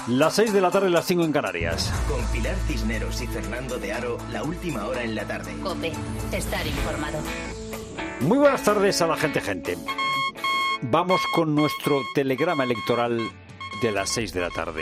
Las 6 de la tarde, las 5 en Canarias. Con Pilar Cisneros y Fernando de Aro, la última hora en la tarde. COPE, estar informado. Muy buenas tardes a la gente. Vamos con nuestro telegrama electoral de las 6 de la tarde.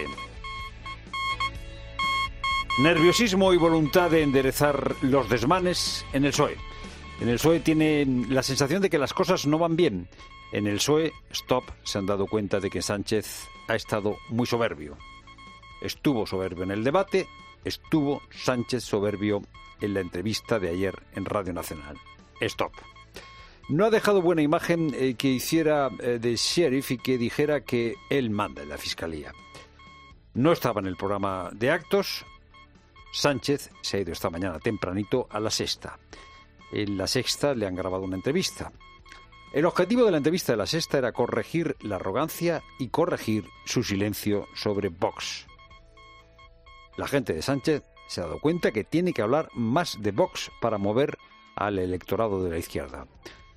Nerviosismo y voluntad de enderezar los desmanes en el PSOE. En el PSOE tienen la sensación de que las cosas no van bien. En el PSOE, se han dado cuenta de que Sánchez ha estado muy soberbio. Estuvo soberbio en el debate, estuvo Sánchez soberbio en la entrevista de ayer en Radio Nacional. No ha dejado buena imagen que hiciera de sheriff y que dijera que él manda en la Fiscalía. No estaba en el programa de actos. Sánchez se ha ido esta mañana tempranito a La Sexta. En La Sexta le han grabado una entrevista. El objetivo de la entrevista de La Sexta era corregir la arrogancia y corregir su silencio sobre Vox. La gente de Sánchez se ha dado cuenta que tiene que hablar más de Vox para mover al electorado de la izquierda.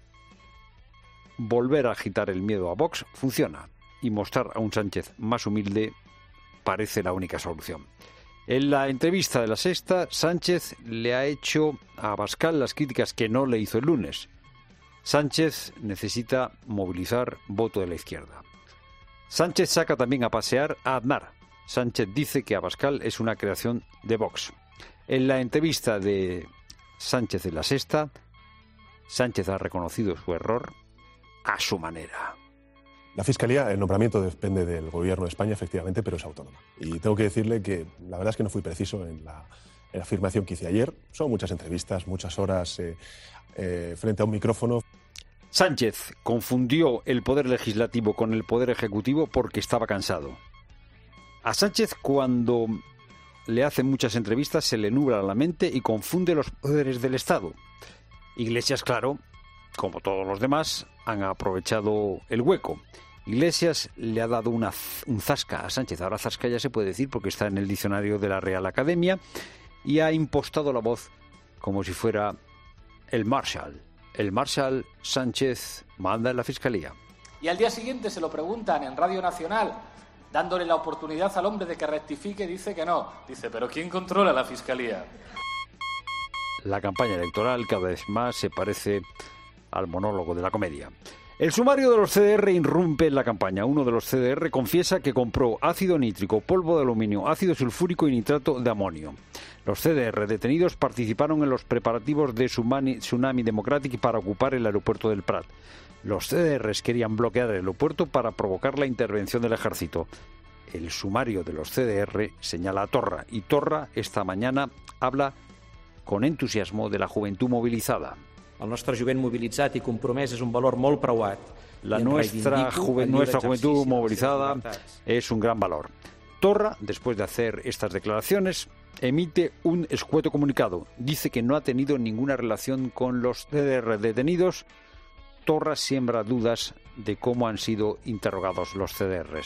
Volver a agitar el miedo a Vox funciona y mostrar a un Sánchez más humilde parece la única solución. En la entrevista de La Sexta, Sánchez le ha hecho a Abascal las críticas que no le hizo el lunes. Sánchez necesita movilizar voto de la izquierda. Sánchez saca también a pasear a Aznar. Sánchez dice que Abascal es una creación de Vox. En la entrevista de Sánchez en La Sexta, Sánchez ha reconocido su error a su manera. La Fiscalía, el nombramiento depende del Gobierno de España, efectivamente, pero es autónoma. Y tengo que decirle que la verdad es que no fui preciso en la afirmación que hice ayer. Son muchas entrevistas, muchas horas frente a un micrófono. Sánchez confundió el poder legislativo con el poder ejecutivo porque estaba cansado. A Sánchez, cuando le hacen muchas entrevistas, se le nubla la mente y confunde los poderes del Estado. Iglesias, claro, como todos los demás, han aprovechado el hueco. Iglesias le ha dado un zasca a Sánchez. Ahora zasca ya se puede decir porque está en el diccionario de la Real Academia y ha impostado la voz como si fuera el Marshal. El Marshal Sánchez manda en la Fiscalía. Y al día siguiente se lo preguntan en Radio Nacional, dándole la oportunidad al hombre de que rectifique, dice que no. Dice, ¿pero quién controla la Fiscalía? La campaña electoral cada vez más se parece al monólogo de la comedia. El sumario de los CDR irrumpe en la campaña. Uno de los CDR confiesa que compró ácido nítrico, polvo de aluminio, ácido sulfúrico y nitrato de amonio. Los CDR detenidos participaron en los preparativos de Tsunami Democratic para ocupar el aeropuerto del Prat. Los CDRs querían bloquear el aeropuerto para provocar la intervención del ejército. El sumario de los CDR señala a Torra, y Torra esta mañana habla con entusiasmo de la juventud movilizada. El nostre jovent mobilitzat i compromès és un valor molt preuat. Nuestra juventud movilizada es un gran valor. Torra, después de hacer estas declaraciones, emite un escueto comunicado. Dice que no ha tenido ninguna relación con los CDR detenidos. Torra siembra dudas de cómo han sido interrogados los CDRs.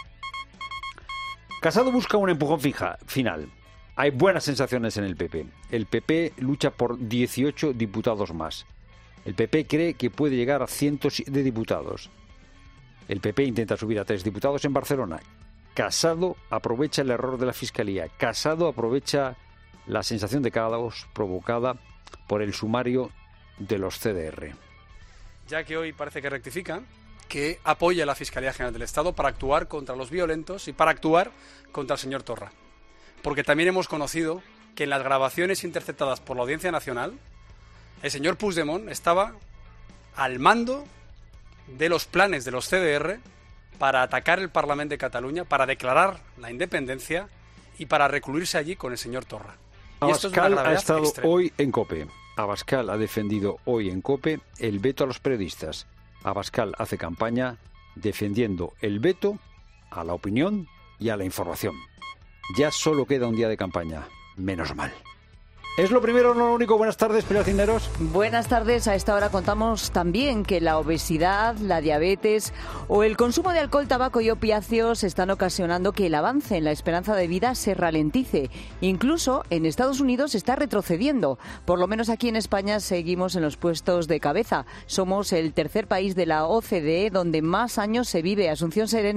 Casado busca un empujón final. Hay buenas sensaciones en el PP. El PP lucha por 18 diputados más. El PP cree que puede llegar a 107 diputados. El PP intenta subir a 3 diputados en Barcelona. Casado aprovecha el error de la Fiscalía. Casado aprovecha la sensación de caos provocada por el sumario de los CDR. Ya que hoy parece que rectifica, que apoya a la Fiscalía General del Estado para actuar contra los violentos y para actuar contra el señor Torra. Porque también hemos conocido que en las grabaciones interceptadas por la Audiencia Nacional, el señor Puigdemont estaba al mando de los planes de los CDR para atacar el Parlamento de Cataluña, para declarar la independencia y para recluirse allí con el señor Torra. Abascal ha estado hoy en COPE. Abascal ha defendido hoy en COPE el veto a los periodistas. Abascal hace campaña defendiendo el veto a la opinión y a la información. Ya solo queda un día de campaña. Menos mal. Es lo primero, no lo único. Buenas tardes, Pilar Cisneros. Buenas tardes. A esta hora contamos también que la obesidad, la diabetes o el consumo de alcohol, tabaco y opiáceos están ocasionando que el avance en la esperanza de vida se ralentice. Incluso en Estados Unidos está retrocediendo. Por lo menos aquí en España seguimos en los puestos de cabeza. Somos el tercer país de la OCDE donde más años se vive. Asunción Serena.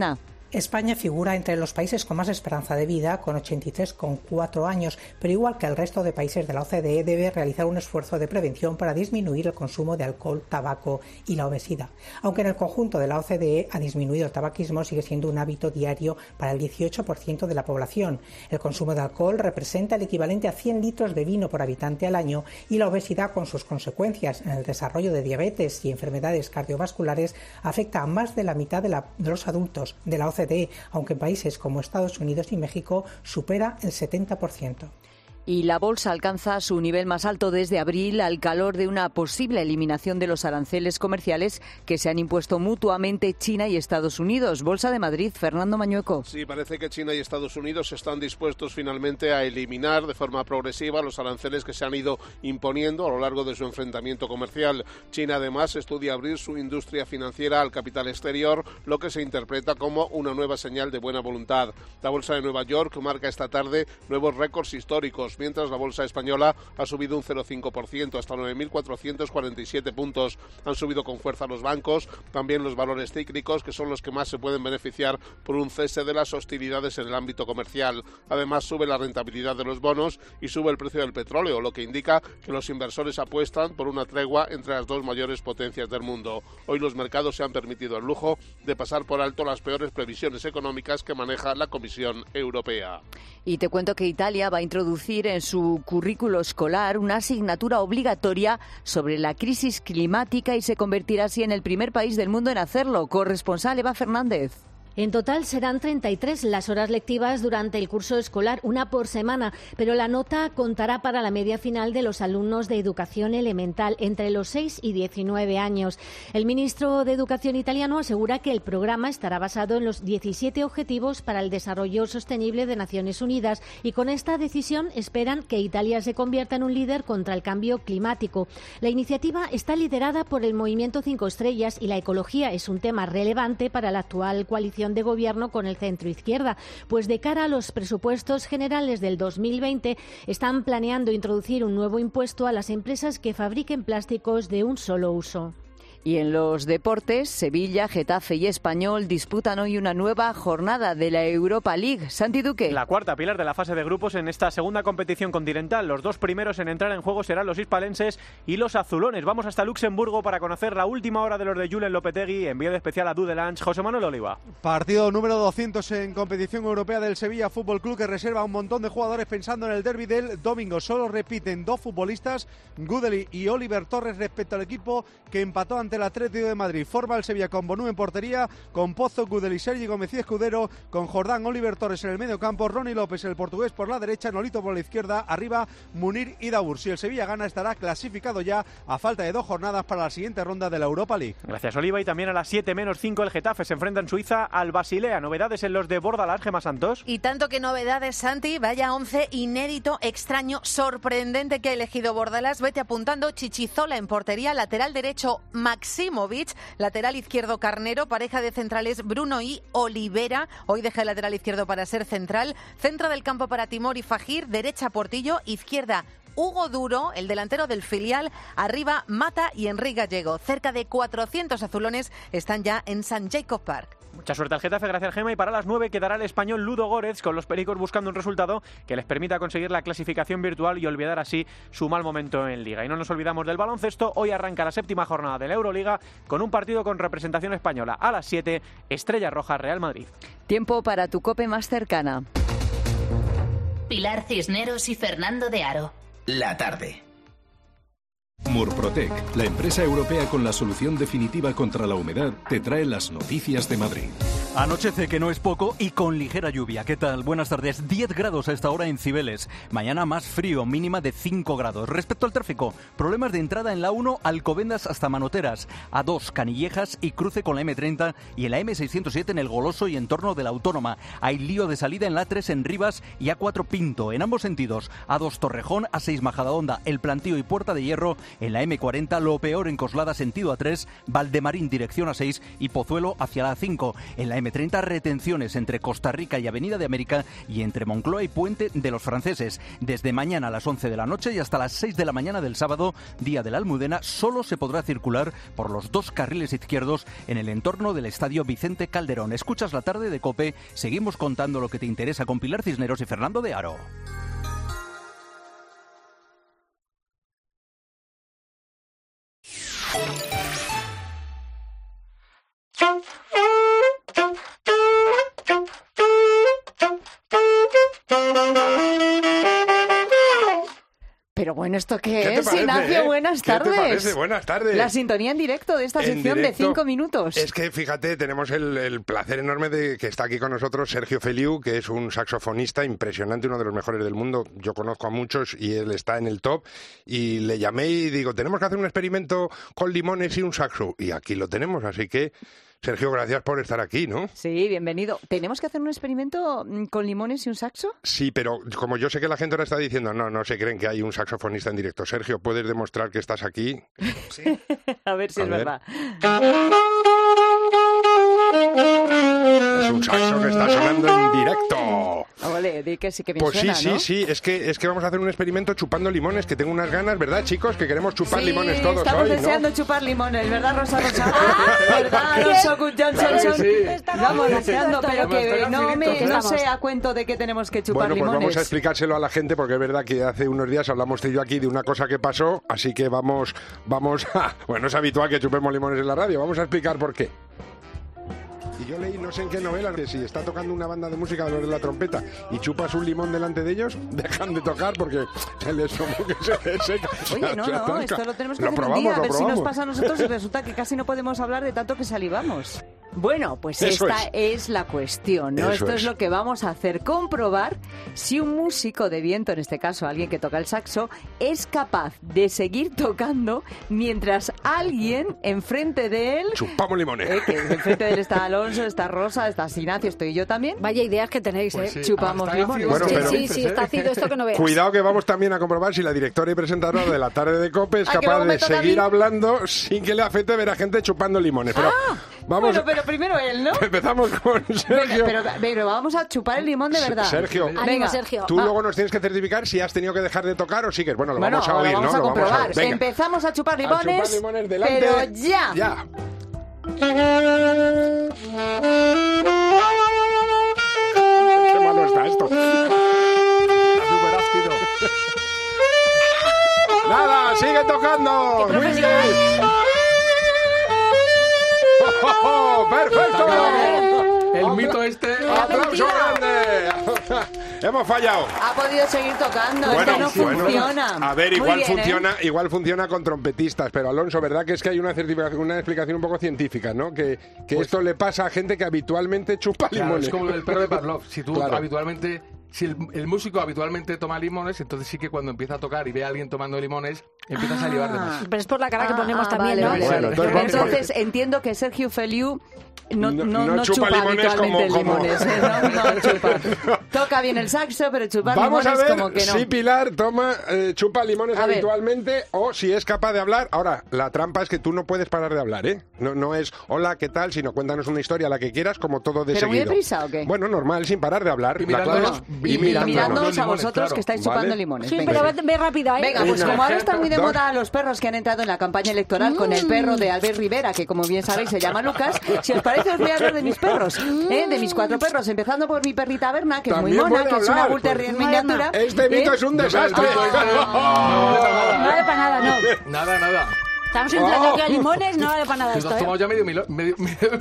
España figura entre los países con más esperanza de vida, con 83,4 años, pero igual que el resto de países de la OCDE debe realizar un esfuerzo de prevención para disminuir el consumo de alcohol, tabaco y la obesidad. Aunque en el conjunto de la OCDE ha disminuido el tabaquismo, sigue siendo un hábito diario para el 18% de la población. El consumo de alcohol representa el equivalente a 100 litros de vino por habitante al año y la obesidad, con sus consecuencias en el desarrollo de diabetes y enfermedades cardiovasculares, afecta a más de la mitad de los adultos de la OCDE, aunque en países como Estados Unidos y México supera el 70%. Y la bolsa alcanza su nivel más alto desde abril al calor de una posible eliminación de los aranceles comerciales que se han impuesto mutuamente China y Estados Unidos. Bolsa de Madrid, Fernando Mañueco. Sí, parece que China y Estados Unidos están dispuestos finalmente a eliminar de forma progresiva los aranceles que se han ido imponiendo a lo largo de su enfrentamiento comercial. China además estudia abrir su industria financiera al capital exterior, lo que se interpreta como una nueva señal de buena voluntad. La bolsa de Nueva York marca esta tarde nuevos récords históricos, mientras la bolsa española ha subido un 0,5% hasta 9.447 puntos. Han subido con fuerza los bancos, también los valores cíclicos, que son los que más se pueden beneficiar por un cese de las hostilidades en el ámbito comercial. Además, sube la rentabilidad de los bonos y sube el precio del petróleo, lo que indica que los inversores apuestan por una tregua entre las dos mayores potencias del mundo. Hoy los mercados se han permitido el lujo de pasar por alto las peores previsiones económicas que maneja la Comisión Europea. Y te cuento que Italia va a introducir en su currículo escolar una asignatura obligatoria sobre la crisis climática y se convertirá así en el primer país del mundo en hacerlo. Corresponsal Eva Fernández. En total serán 33 las horas lectivas durante el curso escolar, una por semana, pero la nota contará para la media final de los alumnos de educación elemental entre los 6 y 19 años. El ministro de Educación italiano asegura que el programa estará basado en los 17 Objetivos para el Desarrollo Sostenible de Naciones Unidas y con esta decisión esperan que Italia se convierta en un líder contra el cambio climático. La iniciativa está liderada por el Movimiento 5 Estrellas y la ecología es un tema relevante para la actual coalición de gobierno con el centro-izquierda, pues de cara a los presupuestos generales del 2020 están planeando introducir un nuevo impuesto a las empresas que fabriquen plásticos de un solo uso. Y en los deportes, Sevilla, Getafe y Español disputan hoy una nueva jornada de la Europa League. Santi Duque. La cuarta, pilar de la fase de grupos en esta segunda competición continental. Los dos primeros en entrar en juego serán los hispalenses y los azulones. Vamos hasta Luxemburgo para conocer la última hora de los de Julen Lopetegui. Enviado especial a Dudelange, José Manuel Oliva. Partido número 200 en competición europea del Sevilla Fútbol Club, que reserva a un montón de jugadores pensando en el derbi del domingo. Solo repiten dos futbolistas, Gudeli y Oliver Torres, respecto al equipo que empató ante el Atlético de Madrid. Forma el Sevilla con Bonú en portería, con Pozo, Gudel y Sergi Gómez y Escudero, con Jordán, Oliver Torres en el medio campo, Ronnie López, el portugués, por la derecha, Nolito por la izquierda, arriba Munir y Daur. Si el Sevilla gana, estará clasificado ya a falta de 2 jornadas para la siguiente ronda de la Europa League. Gracias, Oliva. Y también a las 7:05 el Getafe se enfrenta en Suiza al Basilea. Novedades en los de Bordalás, Gemma Santos. Y tanto que novedades, Santi. Vaya 11 inédito, extraño, sorprendente que ha elegido Bordalás. Vete apuntando: Chichizola en portería, lateral derecho Maximovic, lateral izquierdo Carnero, pareja de centrales Bruno y Olivera. Hoy deja el lateral izquierdo para ser central. Centro del campo para Timor y Fajir, derecha Portillo, izquierda Hugo Duro, el delantero del filial, arriba Mata y Enrique Gallego. Cerca de 400 azulones están ya en St. Jacob Park. Mucha suerte al Getafe, gracias Gema. Y para las 9 quedará el español Ludo Górez, con los pericos buscando un resultado que les permita conseguir la clasificación virtual y olvidar así su mal momento en Liga. Y no nos olvidamos del baloncesto. Hoy arranca la 7ª jornada de la Euroliga con un partido con representación española. A las 7, Estrella Roja Real Madrid. Tiempo para tu COPE más cercana. Pilar Cisneros y Fernando de Aro. La tarde. Murprotec, la empresa europea con la solución definitiva contra la humedad, te trae las noticias de Madrid. Anochece, que no es poco, y con ligera lluvia. ¿Qué tal? Buenas tardes. 10 grados a esta hora en Cibeles. Mañana más frío, mínima de 5 grados. Respecto al tráfico, problemas de entrada en la 1, Alcobendas hasta Manoteras. A2, Canillejas y cruce con la M30 y en la M607 en el Goloso y entorno de la Autónoma. Hay lío de salida en la A3 en Rivas y A4 Pinto. En ambos sentidos, A2 Torrejón, A6 Majadahonda, El Plantío y Puerta de Hierro. En la M40, lo peor en Coslada sentido A3, Valdemarín dirección A6 y Pozuelo hacia la A5. En la M30 retenciones entre Costa Rica y Avenida de América y entre Moncloa y Puente de los Franceses. Desde mañana a las 11 de la noche y hasta las 6 de la mañana del sábado, día de la Almudena, solo se podrá circular por los 2 carriles izquierdos en el entorno del Estadio Vicente Calderón. Escuchas La Tarde de COPE, seguimos contando lo que te interesa con Pilar Cisneros y Fernando de Aro. Pero bueno, ¿esto qué ¿Qué te es, parece, Ignacio? Buenas ¿Qué tardes. te parece? Buenas tardes. La sintonía en directo de esta En sección directo. de 5 minutos. Es que, fíjate, tenemos el placer enorme de que está aquí con nosotros Sergio Feliu, que es un saxofonista impresionante, uno de los mejores del mundo. Yo conozco a muchos y él está en el top. Y le llamé y digo, tenemos que hacer un experimento con limones y un saxo. Y aquí lo tenemos, así que... Sergio, gracias por estar aquí, ¿no? Sí, bienvenido. ¿Tenemos que hacer un experimento con limones y un saxo? Sí, pero como yo sé que la gente ahora está diciendo, no se creen que hay un saxofonista en directo. Sergio, ¿puedes demostrar que estás aquí? Sí. A ver si es verdad. Es un saxo que está sonando en directo. Ole, di que sí que bien Pues suena, ¿no? sí, es que vamos a hacer un experimento chupando limones, que tengo unas ganas, ¿verdad, chicos? Que queremos chupar Sí, limones todos estamos hoy, deseando chupar limones, ¿verdad, Rosa Rosa? ¿Verdad, Alonso Johnson? Claro que sí. Estamos deseando, pero que no sé a cuento de qué tenemos que chupar Bueno, pues limones. vamos a explicárselo a la gente, porque es verdad que hace unos días hablamos tú y yo aquí de una cosa que pasó, así que vamos a... Bueno, es habitual que chupemos limones en la radio, vamos a explicar por qué. Y yo leí, no sé en qué novela, que si está tocando una banda de música de los de la trompeta y chupas un limón delante de ellos, dejan de tocar porque se les como que se seca. Oye, no, esto lo tenemos que hacer un día, a ver si nos pasa a nosotros y resulta que casi no podemos hablar de tanto que salivamos. Bueno, pues esta es la cuestión, ¿no? Esto es lo que vamos a hacer, comprobar si un músico de viento, en este caso alguien que toca el saxo, es capaz de seguir tocando mientras alguien enfrente de él... Chupamos limones. Que enfrente de él está Alonso, está Rosa, está Ignacio, estoy yo también. Vaya ideas que tenéis, Pues ¿eh? sí. Chupamos limones. Bueno, pero- Sí, está haciendo esto que no veas. Cuidado que vamos también a comprobar si la directora y presentadora de La Tarde de COPE es ¿A que capaz luego me de toca a seguir mí? hablando sin que le afecte ver a gente chupando limones. Pero vamos, Bueno, pero primero él, ¿no? empezamos con Sergio. Pero vamos a chupar el limón de verdad. Sergio, Venga, tú va. luego nos tienes que certificar si has tenido que dejar de tocar o sigues. Bueno, lo Bueno, vamos a oír, lo vamos ¿no? a Lo vamos a comprobar. ver. Venga. Empezamos a chupar A chupar limones, limones delante. pero ya. Ya. Qué malo está esto. Súper ácido. Nada, sigue tocando. Muy bien. ¡Oh, perfecto! El mito este. ¡Aplauso grande! Hemos fallado. Ha podido seguir tocando, es que no funciona. A ver, Muy igual bien, igual funciona con trompetistas, pero Alonso, ¿verdad que es que hay una explicación un poco científica, ¿no? Que esto le pasa a gente que habitualmente chupa Claro, limones. es como el perro de Pavlov. Si tú Claro. habitualmente... Si el músico habitualmente toma limones, entonces sí que cuando empieza a tocar y ve a alguien tomando limones, empieza a salivar de más. Pero es por la cara que ponemos vale, también, ¿no? vale, Bueno, vale. entonces vamos- Entonces entiendo que Sergio Feliu no chupa chupa limones habitualmente como- limones, ¿eh? No chupa. Toca bien el saxo, pero chupar Vamos a limones ver como que no. si Pilar chupa limones A ver. habitualmente o si es capaz de hablar. Ahora, la trampa es que tú no puedes parar de hablar, ¿eh? No es hola, ¿qué tal? Sino cuéntanos una historia, la que quieras, como todo de ¿Pero muy seguido. deprisa o qué? Bueno, normal, sin parar de hablar. Y La clave mirándonos- es- Y mirándonos a vosotros claro. que estáis Vale. chupando limones. Sí, Venga. pero ve rápida, ¿eh? Venga, pues Una, como ahora están muy de dos. moda los perros que han entrado en la campaña electoral con el perro de Albert Rivera, que como bien sabéis se llama Lucas, si os parece os voy a hablar de mis perros, de mis 4 perros, empezando por mi perrita Berna, que También es muy mona, puede que es una hablar. Bull Terrier miniatura. Este mito es un desastre. No vale para nada, no. Nada. Estamos en plato aquí a limones, no vale para nada Nos esto, has ¿eh? tomado ya medio milón. no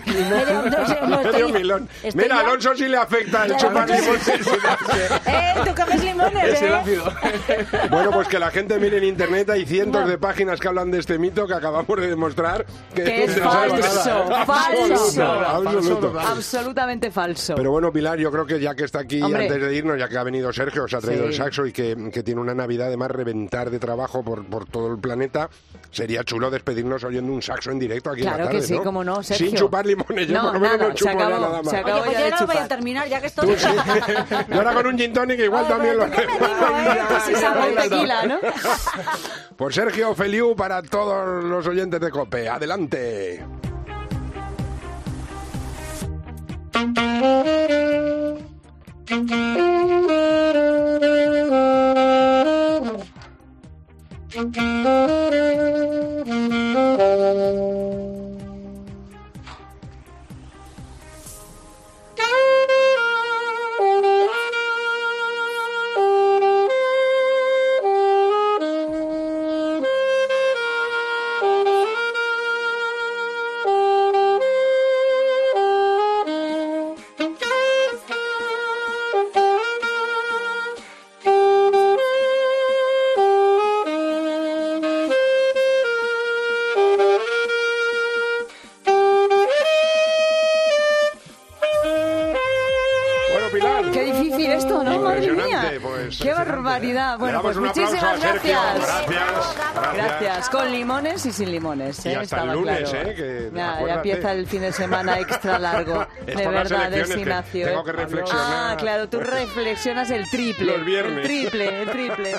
sé, Medio milón. estoy Mira, ya- Alonso sí le afecta el Ya, chupar Alonso limones. tú comes limones, Es el ¿eh? ácido. Bueno, pues que la gente mire en internet, hay cientos de páginas que hablan de este mito que acabamos de demostrar Que es no sabe falso, nada. falso. Absoluto. Absolutamente falso. Pero bueno, Pilar, yo creo que ya que está aquí, Hombre. antes de irnos, ya que ha venido Sergio, se ha traído Sí. el saxo y que tiene una Navidad además reventar de trabajo por todo el planeta, sería chulo despedirnos oyendo un saxo en directo aquí en Claro la que tarde, sí, ¿no? cómo no, Sergio. Sin chupar limones, yo No, por lo menos nada, no chupo se ya acabó, nada más. se acabó. Oye, pues ya yo de no voy a chupar. terminar, ya que esto... Tú sí. Y ahora con un gin tonic igual también lo hacemos. Sí, sabe el tequila, ¿no? Por Sergio Feliu para todos los oyentes de COPE. Adelante. Qué difícil esto, ¿no? Madre mía. Pues, qué barbaridad. Bueno, pues muchísimas gracias. Gracias. Con limones y sin limones. Y hasta estaba el lunes, claro. que Ya empieza el fin de semana extra largo. De verdad, Ignacio. Tengo que reflexionar. Ah, claro, tú reflexionas el triple. Los viernes. El triple.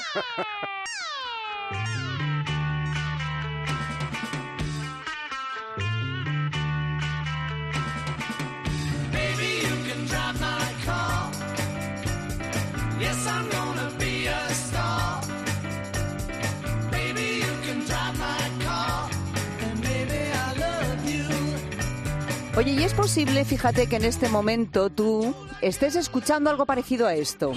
Oye, ¿y es posible, fíjate, que en este momento tú estés escuchando algo parecido a esto?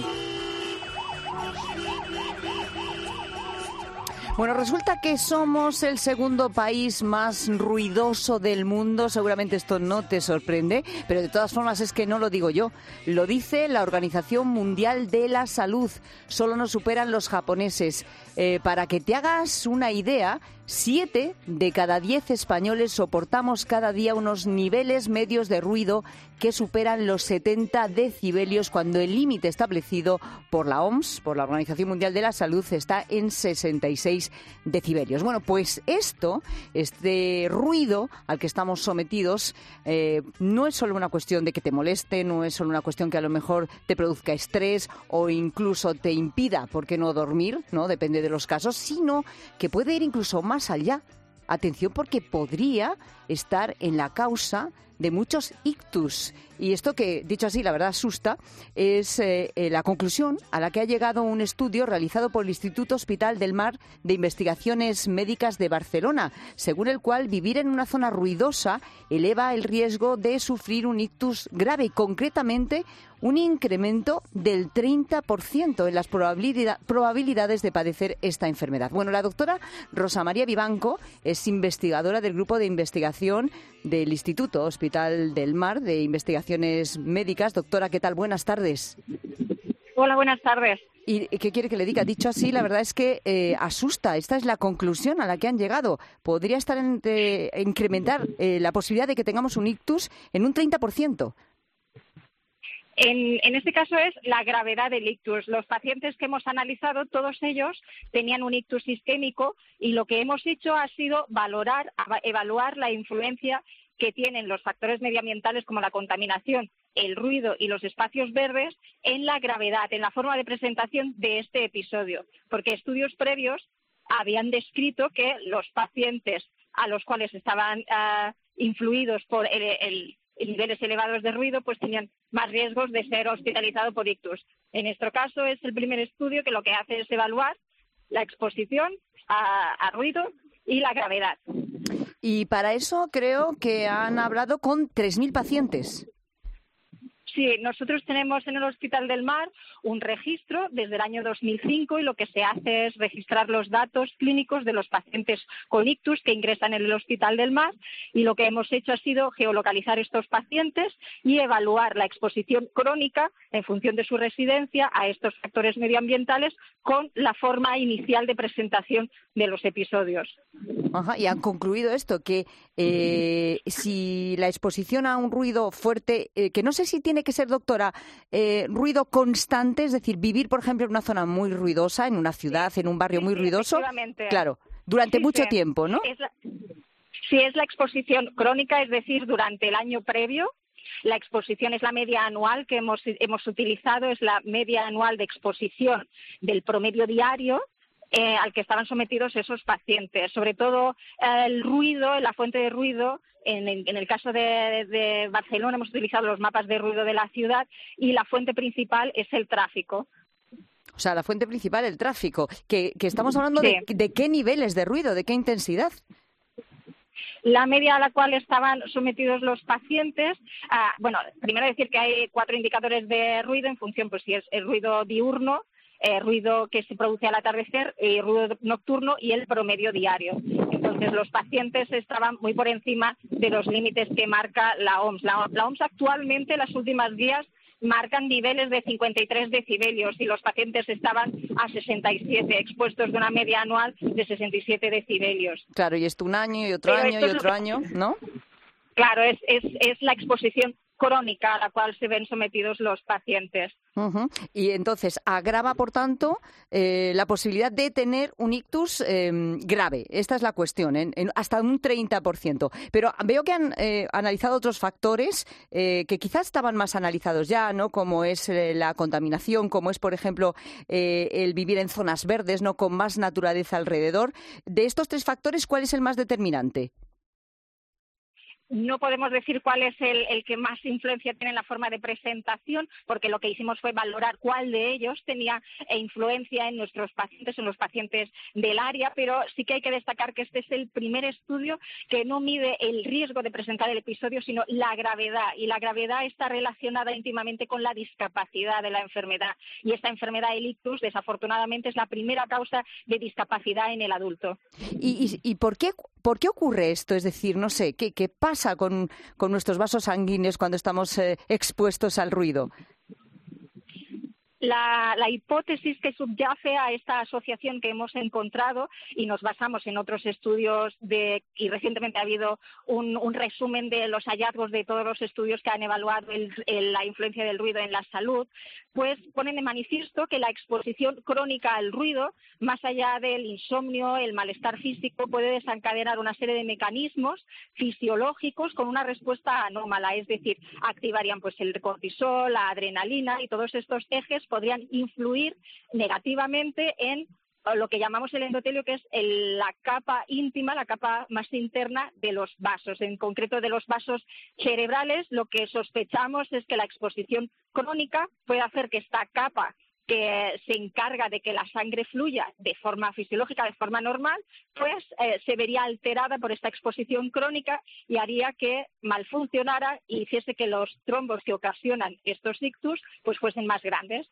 Bueno, resulta que somos el segundo país más ruidoso del mundo. Seguramente esto no te sorprende, pero de todas formas es que no lo digo yo. Lo dice la Organización Mundial de la Salud. Solo nos superan los japoneses. Para que te hagas una idea, 7 de cada 10 españoles soportamos cada día unos niveles medios de ruido que superan los 70 decibelios cuando el límite establecido por la OMS, por la Organización Mundial de la Salud, está en 66 decibelios. Bueno, pues este ruido al que estamos sometidos, no es solo una cuestión de que te moleste, no es solo una cuestión que a lo mejor te produzca estrés o incluso te impida, ¿por qué no dormir? ¿No? Depende de los casos, sino que puede ir incluso más allá. Atención, porque podría estar en la causa de muchos ictus. Y esto que, dicho así, la verdad asusta, es la conclusión a la que ha llegado un estudio realizado por el Instituto Hospital del Mar de Investigaciones Médicas de Barcelona, según el cual vivir en una zona ruidosa eleva el riesgo de sufrir un ictus grave, concretamente un incremento del 30% en las probabilidades de padecer esta enfermedad. Bueno, la doctora Rosa María Vivanco es investigadora del Grupo de Investigación del Instituto Hospital del Mar de Investigaciones Médicas. Doctora, ¿qué tal? Buenas tardes. Hola, buenas tardes. ¿Y qué quiere que le diga? Dicho así, la verdad es que asusta. Esta es la conclusión a la que han llegado. Podría estar incrementar la posibilidad de que tengamos un ictus en un 30%. En este caso es la gravedad del ictus. Los pacientes que hemos analizado, todos ellos tenían un ictus isquémico y lo que hemos hecho ha sido evaluar la influencia que tienen los factores medioambientales como la contaminación, el ruido y los espacios verdes en la gravedad, en la forma de presentación de este episodio. Porque estudios previos habían descrito que los pacientes a los cuales estaban influidos por niveles elevados de ruido, pues tenían más riesgos de ser hospitalizados por ictus. En nuestro caso es el primer estudio que lo que hace es evaluar la exposición a ruido y la gravedad. Y para eso creo que han hablado con 3.000 pacientes. Sí, nosotros tenemos en el Hospital del Mar un registro desde el año 2005 y lo que se hace es registrar los datos clínicos de los pacientes con ictus que ingresan en el Hospital del Mar y lo que hemos hecho ha sido geolocalizar estos pacientes y evaluar la exposición crónica en función de su residencia a estos factores medioambientales con la forma inicial de presentación de los episodios. Ajá, y han concluido esto, que si la exposición a un ruido fuerte, que no sé si tiene que ser, doctora, ruido constante, es decir, vivir, por ejemplo, en una zona muy ruidosa, en una ciudad, en un barrio muy ruidoso, claro, durante mucho tiempo, ¿no? Si es la exposición crónica, es decir, durante el año previo. La exposición es la media anual que hemos utilizado, es la media anual de exposición del promedio diario al que estaban sometidos esos pacientes. Sobre todo el ruido, la fuente de ruido. En el caso de Barcelona hemos utilizado los mapas de ruido de la ciudad y la fuente principal es el tráfico. O sea, la fuente principal, el tráfico. Que estamos hablando Sí. de qué niveles de ruido, de qué intensidad. La media a la cual estaban sometidos los pacientes, bueno, primero decir que hay 4 indicadores de ruido en función, pues si es el ruido diurno, ruido que se produce al atardecer, ruido nocturno y el promedio diario. Entonces, los pacientes estaban muy por encima de los límites que marca la OMS. La OMS actualmente, las últimas guías, marcan niveles de 53 decibelios y los pacientes estaban a 67, expuestos de una media anual de 67 decibelios. Claro, y esto un año y otro Pero año y otro año, ¿no? Claro, es la exposición crónica a la cual se ven sometidos los pacientes. Ujú. Y entonces agrava, por tanto, la posibilidad de tener un ictus grave. Esta es la cuestión, hasta un 30%. Pero veo que han analizado otros factores que quizás estaban más analizados ya, ¿no? Como es la contaminación, como es, por ejemplo, el vivir en zonas verdes, ¿no? Con más naturaleza alrededor. De estos 3 factores, ¿cuál es el más determinante? No podemos decir cuál es el que más influencia tiene en la forma de presentación, porque lo que hicimos fue valorar cuál de ellos tenía influencia en nuestros pacientes, en los pacientes del área, pero sí que hay que destacar que este es el primer estudio que no mide el riesgo de presentar el episodio, sino la gravedad, y la gravedad está relacionada íntimamente con la discapacidad de la enfermedad, y esta enfermedad, el ictus, desafortunadamente es la primera causa de discapacidad en el adulto. ¿Y por qué ocurre esto? Es decir, no sé, ¿qué pasa con nuestros vasos sanguíneos cuando estamos expuestos al ruido? La hipótesis que subyace a esta asociación que hemos encontrado, y nos basamos en otros estudios y recientemente ha habido un resumen de los hallazgos de todos los estudios que han evaluado la influencia del ruido en la salud, pues ponen de manifiesto que la exposición crónica al ruido, más allá del insomnio, el malestar físico, puede desencadenar una serie de mecanismos fisiológicos con una respuesta anómala, es decir, activarían pues el cortisol, la adrenalina, y todos estos ejes podrían influir negativamente en lo que llamamos el endotelio, que es la capa íntima, la capa más interna de los vasos, en concreto de los vasos cerebrales. Lo que sospechamos es que la exposición crónica puede hacer que esta capa, que se encarga de que la sangre fluya de forma fisiológica, de forma normal, pues se vería alterada por esta exposición crónica y haría que malfuncionara y hiciese que los trombos que ocasionan estos ictus pues fuesen más grandes.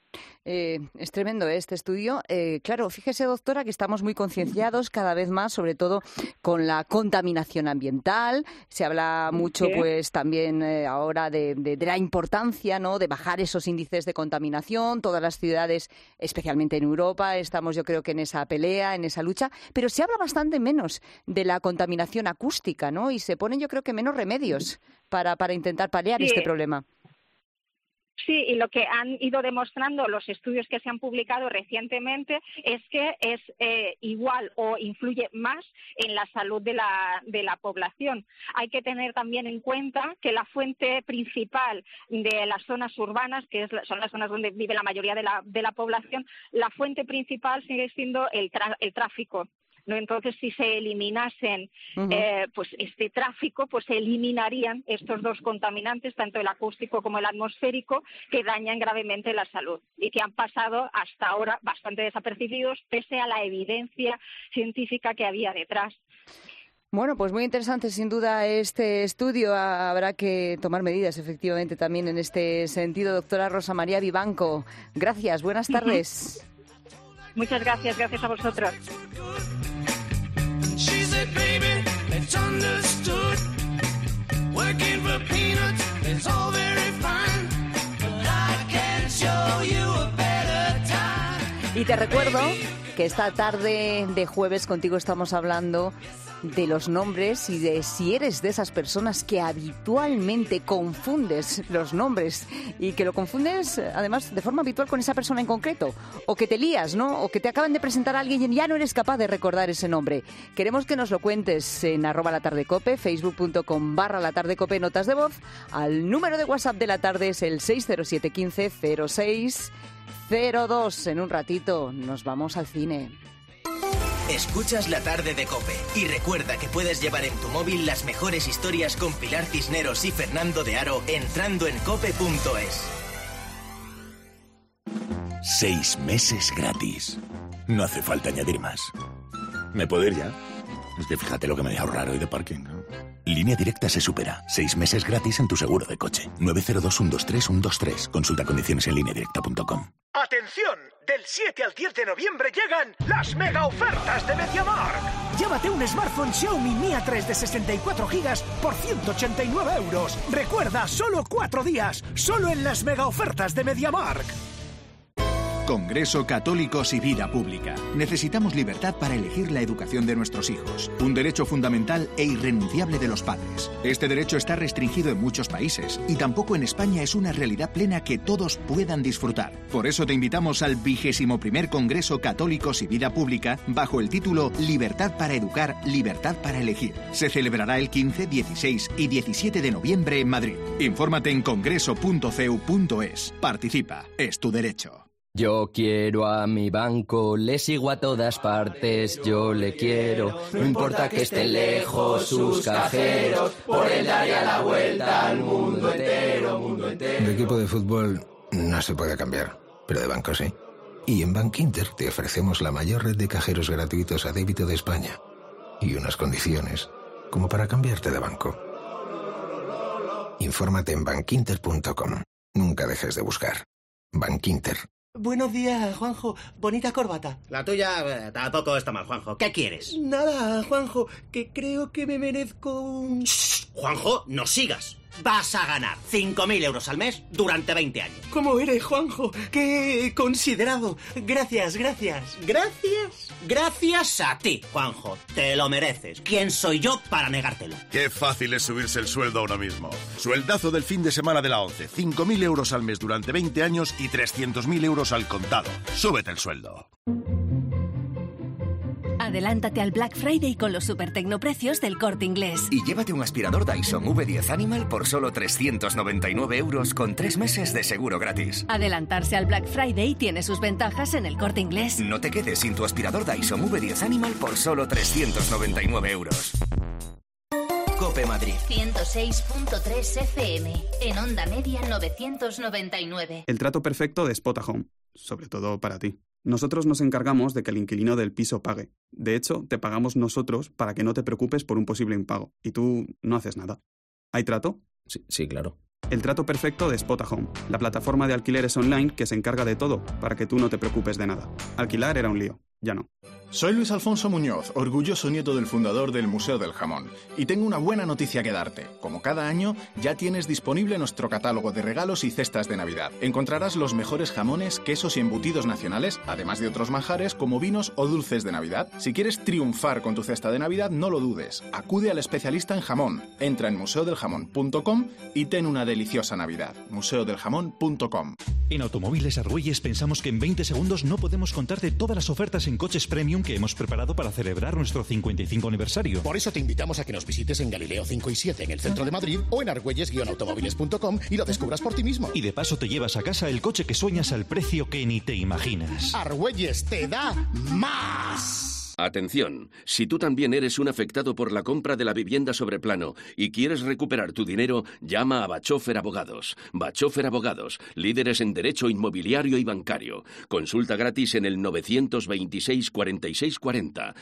Es tremendo este estudio. Claro, fíjese, doctora, que estamos muy concienciados cada vez más, sobre todo con la contaminación ambiental. Se habla mucho, pues también ahora de la importancia, ¿no?, de bajar esos índices de contaminación. Todas las ciudades, especialmente en Europa, estamos, yo creo que en esa pelea, en esa lucha. Pero se habla bastante menos de la contaminación acústica, ¿no? Y se ponen, yo creo que menos remedios para intentar paliar este problema. Sí, y lo que han ido demostrando los estudios que se han publicado recientemente es que es igual o influye más en la salud de la población. Hay que tener también en cuenta que la fuente principal de las zonas urbanas, que son las zonas donde vive la mayoría de la población, la fuente principal sigue siendo el tráfico, ¿no? Entonces, si se eliminasen pues este tráfico, pues se eliminarían estos 2 contaminantes, tanto el acústico como el atmosférico, que dañan gravemente la salud y que han pasado hasta ahora bastante desapercibidos pese a la evidencia científica que había detrás. Bueno, pues muy interesante sin duda este estudio. Habrá que tomar medidas efectivamente también en este sentido. Doctora Rosa María Vivanco, gracias, buenas tardes. Muchas gracias, gracias a vosotros. She said, baby, it's understood. Working for peanuts is all very fine, but I can show you a better time. Y te recuerdo que esta tarde de jueves contigo estamos hablando de los nombres y de si eres de esas personas que habitualmente confundes los nombres y que lo confundes además de forma habitual con esa persona en concreto, o que te lías, ¿no? O que te acaban de presentar a alguien y ya no eres capaz de recordar ese nombre. Queremos que nos lo cuentes en @latardecope, facebook.com/latardecope, notas de voz. Al número de WhatsApp de la tarde es el 60715 0602. En un ratito nos vamos al cine. Escuchas La Tarde de COPE y recuerda que puedes llevar en tu móvil las mejores historias con Pilar Cisneros y Fernando de Aro entrando en cope.es. 6 meses gratis. No hace falta añadir más. ¿Me puedo ir ya? Es que fíjate lo que me voy a ahorrar hoy de parking, ¿no? Línea Directa se supera. 6 meses gratis en tu seguro de coche. 902-123-123. Consulta condiciones en lineadirecta.com. ¡Atención! Del 7 al 10 de noviembre llegan las mega ofertas de MediaMarkt. Llévate un smartphone Xiaomi Mi A3 de 64 GB por 189 €. Recuerda, solo 4 días, solo en las mega ofertas de MediaMarkt. Congreso Católicos y Vida Pública. Necesitamos libertad para elegir la educación de nuestros hijos, un derecho fundamental e irrenunciable de los padres. Este derecho está restringido en muchos países y tampoco en España es una realidad plena que todos puedan disfrutar. Por eso te invitamos al 21º Congreso Católicos y Vida Pública bajo el título Libertad para educar, libertad para elegir. Se celebrará el 15, 16 y 17 de noviembre en Madrid. Infórmate en congreso.cu.es. Participa, es tu derecho. Yo quiero a mi banco, le sigo a todas partes, yo le quiero. No importa que esté lejos sus cajeros, por él daría la vuelta al mundo entero, mundo entero. De equipo de fútbol no se puede cambiar, pero de banco sí. Y en Bankinter te ofrecemos la mayor red de cajeros gratuitos a débito de España. Y unas condiciones como para cambiarte de banco. Infórmate en bankinter.com. Nunca dejes de buscar. Bankinter. Buenos días, Juanjo. Bonita corbata. La tuya tampoco está mal, Juanjo. ¿Qué quieres? Nada, Juanjo, que creo que me merezco un... ¡Shh! Juanjo, no sigas. Vas a ganar 5.000 € al mes durante 20 años. ¿Cómo eres, Juanjo? ¡Qué considerado! Gracias, gracias. ¿Gracias? Gracias a ti, Juanjo. Te lo mereces. ¿Quién soy yo para negártelo? Qué fácil es subirse el sueldo a uno mismo. Sueldazo del fin de semana de la ONCE. 5.000 € al mes durante 20 años y 300.000 € al contado. Súbete el sueldo. Adelántate al Black Friday con los super tecnoprecios del Corte Inglés. Y llévate un aspirador Dyson V10 Animal por solo 399 € con 3 meses de seguro gratis. Adelantarse al Black Friday tiene sus ventajas en el Corte Inglés. No te quedes sin tu aspirador Dyson V10 Animal por solo 399 €. COPE Madrid. 106.3 FM. En onda media 999. El trato perfecto de Spotahome. Sobre todo para ti. Nosotros nos encargamos de que el inquilino del piso pague. De hecho, te pagamos nosotros para que no te preocupes por un posible impago. Y tú no haces nada. ¿Hay trato? Sí, claro. El trato perfecto de Spotahome, la plataforma de alquileres online que se encarga de todo para que tú no te preocupes de nada. Alquilar era un lío, ya no. Soy Luis Alfonso Muñoz, orgulloso nieto del fundador del Museo del Jamón. Y tengo una buena noticia que darte. Como cada año, ya tienes disponible nuestro catálogo de regalos y cestas de Navidad. Encontrarás los mejores jamones, quesos y embutidos nacionales, además de otros manjares como vinos o dulces de Navidad. Si quieres triunfar con tu cesta de Navidad, no lo dudes. Acude al especialista en jamón. Entra en museodeljamón.com y ten una deliciosa Navidad. museodeljamón.com. En Automóviles Argüelles pensamos que en 20 segundos no podemos contarte todas las ofertas en coches premium que hemos preparado para celebrar nuestro 55 aniversario. Por eso te invitamos a que nos visites en Galileo 5 y 7 en el centro de Madrid o en argüelles-automóviles.com y lo descubras por ti mismo. Y de paso te llevas a casa el coche que sueñas al precio que ni te imaginas. Argüelles te da más. Atención, si tú también eres un afectado por la compra de la vivienda sobre plano y quieres recuperar tu dinero, llama a Bachofer Abogados. Bachofer Abogados, líderes en derecho inmobiliario y bancario. Consulta gratis en el 926 46 40.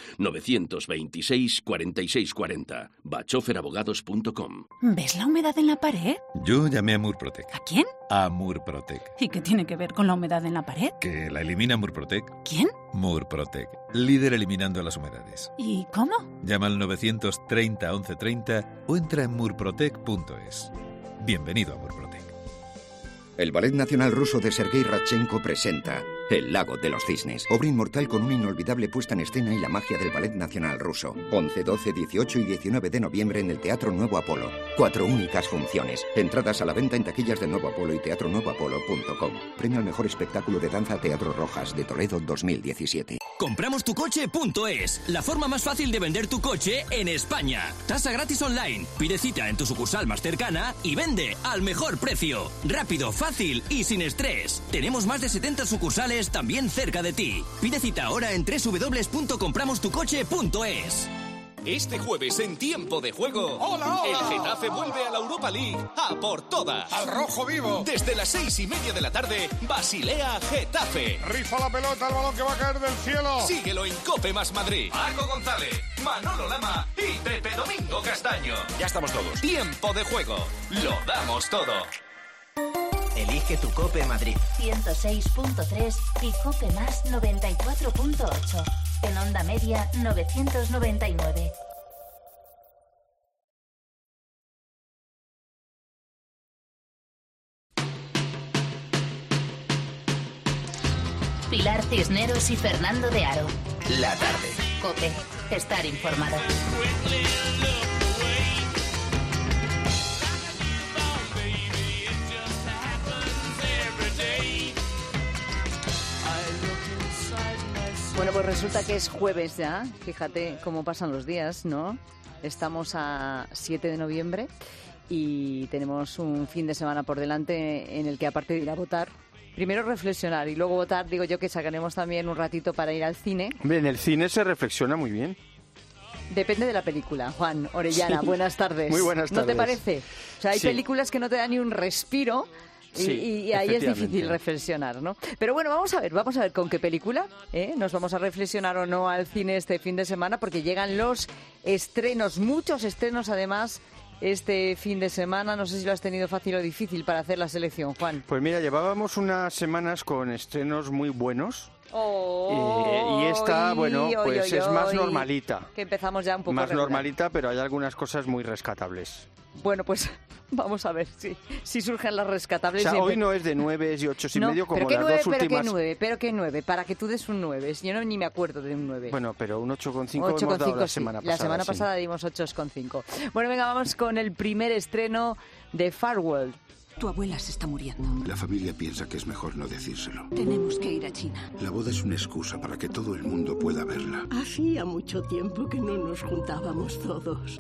926 46 40. bachoferabogados.com. ¿Ves la humedad en la pared? Yo llamé a Murprotec. ¿A quién? A Murprotec. ¿Y qué tiene que ver con la humedad en la pared? Que la elimina Murprotec. ¿Quién? Murprotec, líder eliminando las humedades. ¿Y cómo? Llama al 930 1130 o entra en murprotec.es. Bienvenido a Murprotec. El Ballet Nacional Ruso de Sergei Radchenko presenta El Lago de los Cisnes, obra inmortal con una inolvidable puesta en escena y la magia del Ballet Nacional Ruso. 11, 12, 18 y 19 de noviembre en el Teatro Nuevo Apolo. 4 únicas funciones. Entradas a la venta en taquillas del Nuevo Apolo y teatronuevoapolo.com. Premio al mejor espectáculo de danza Teatro Rojas de Toledo 2017. Compramostucoche.es, la forma más fácil de vender tu coche en España. Tasa gratis online. Pide cita en tu sucursal más cercana y vende al mejor precio. Rápido, fácil y sin estrés. Tenemos más de 70 sucursales también cerca de ti. Pide cita ahora en www.compramostucoche.es. Este jueves en Tiempo de Juego, ¡Hola, hola! El Getafe vuelve a la Europa League a por todas. ¡Al rojo vivo! Desde las 6:30 de la tarde, Basilea-Getafe. Riza la pelota, el balón que va a caer del cielo. Síguelo en COPE más Madrid. Marco González, Manolo Lama y Pepe Domingo Castaño. Ya estamos todos. Tiempo de Juego. Lo damos todo. Elige tu COPE Madrid. 106.3 y COPE más 94.8. En onda media 999. Pilar Cisneros y Fernando de Aro. La tarde. COPE. Estar informado. Bueno, pues resulta que es jueves ya. Fíjate cómo pasan los días, ¿no? Estamos a 7 de noviembre y tenemos un fin de semana por delante en el que, aparte de ir a votar, primero reflexionar y luego votar, digo yo que sacaremos también un ratito para ir al cine. Hombre, en el cine se reflexiona muy bien. Depende de la película. Juan Orellana, sí. Buenas tardes. Muy buenas tardes. ¿No te parece? O sea, hay películas que no te dan ni un respiro. Y ahí es difícil reflexionar, ¿no? Pero bueno, vamos a ver con qué película nos vamos a reflexionar o no al cine este fin de semana, porque llegan los estrenos, muchos estrenos además este fin de semana. No sé si lo has tenido fácil o difícil para hacer la selección, Juan. Pues mira, llevábamos unas semanas con estrenos muy buenos. Y esta, bueno, pues es más normalita. Que empezamos ya un poco más regular. Normalita, pero hay algunas cosas muy rescatables. Bueno, pues vamos a ver si surgen las rescatables. O sea, hoy no es de 9 y 8 y medio como las 2 últimas. Pero qué 9, para que tú des un 9. Yo ni me acuerdo de un 9. Bueno, pero un 8,5 hemos dado la semana pasada. La semana pasada dimos 8,5. Bueno, venga, vamos con el primer estreno de Farewell. Tu abuela se está muriendo. La familia piensa que es mejor no decírselo. Tenemos que ir a China. La boda es una excusa para que todo el mundo pueda verla. Hacía mucho tiempo que no nos juntábamos todos.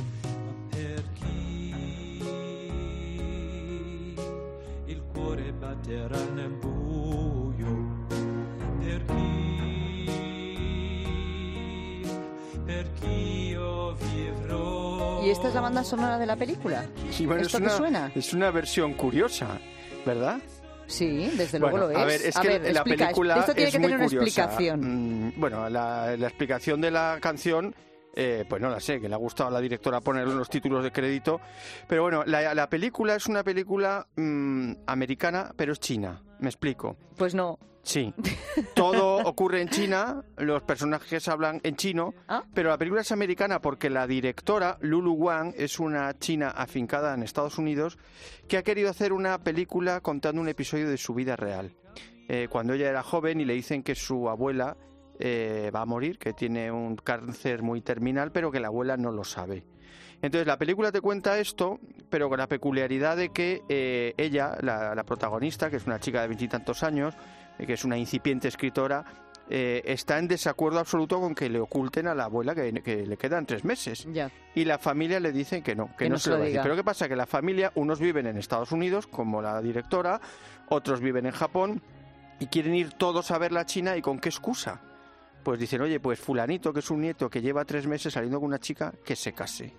¿Y esta es la banda sonora de la película? Sí, bueno, ¿Esto te suena? Es una versión curiosa, ¿verdad? Sí, desde luego lo es. A ver, es que la película esto tiene es que muy tener una curiosa. explicación. Bueno, la explicación de la canción, pues no la sé, que le ha gustado a la directora poner los títulos de crédito. Pero bueno, la película es una película americana, pero es china. ¿Me explico? Pues no. Sí, todo ocurre en China, los personajes hablan en chino, pero la película es americana porque la directora, Lulu Wang, es una china afincada en Estados Unidos que ha querido hacer una película contando un episodio de su vida real. Cuando ella era joven y le dicen que su abuela va a morir, que tiene un cáncer muy terminal, pero que la abuela no lo sabe. Entonces la película te cuenta esto, pero con la peculiaridad de que ella, la protagonista, que es una chica de 20 y tantos años, que es una incipiente escritora, está en desacuerdo absoluto con que le oculten a la abuela que le quedan 3 meses. Ya. Y la familia le dice que no se lo va a decir. Pero ¿qué pasa? Que la familia, unos viven en Estados Unidos, como la directora, otros viven en Japón, y quieren ir todos a ver la China. ¿Y con qué excusa? Pues dicen, oye, pues fulanito, que es un nieto que lleva 3 meses saliendo con una chica, que se case.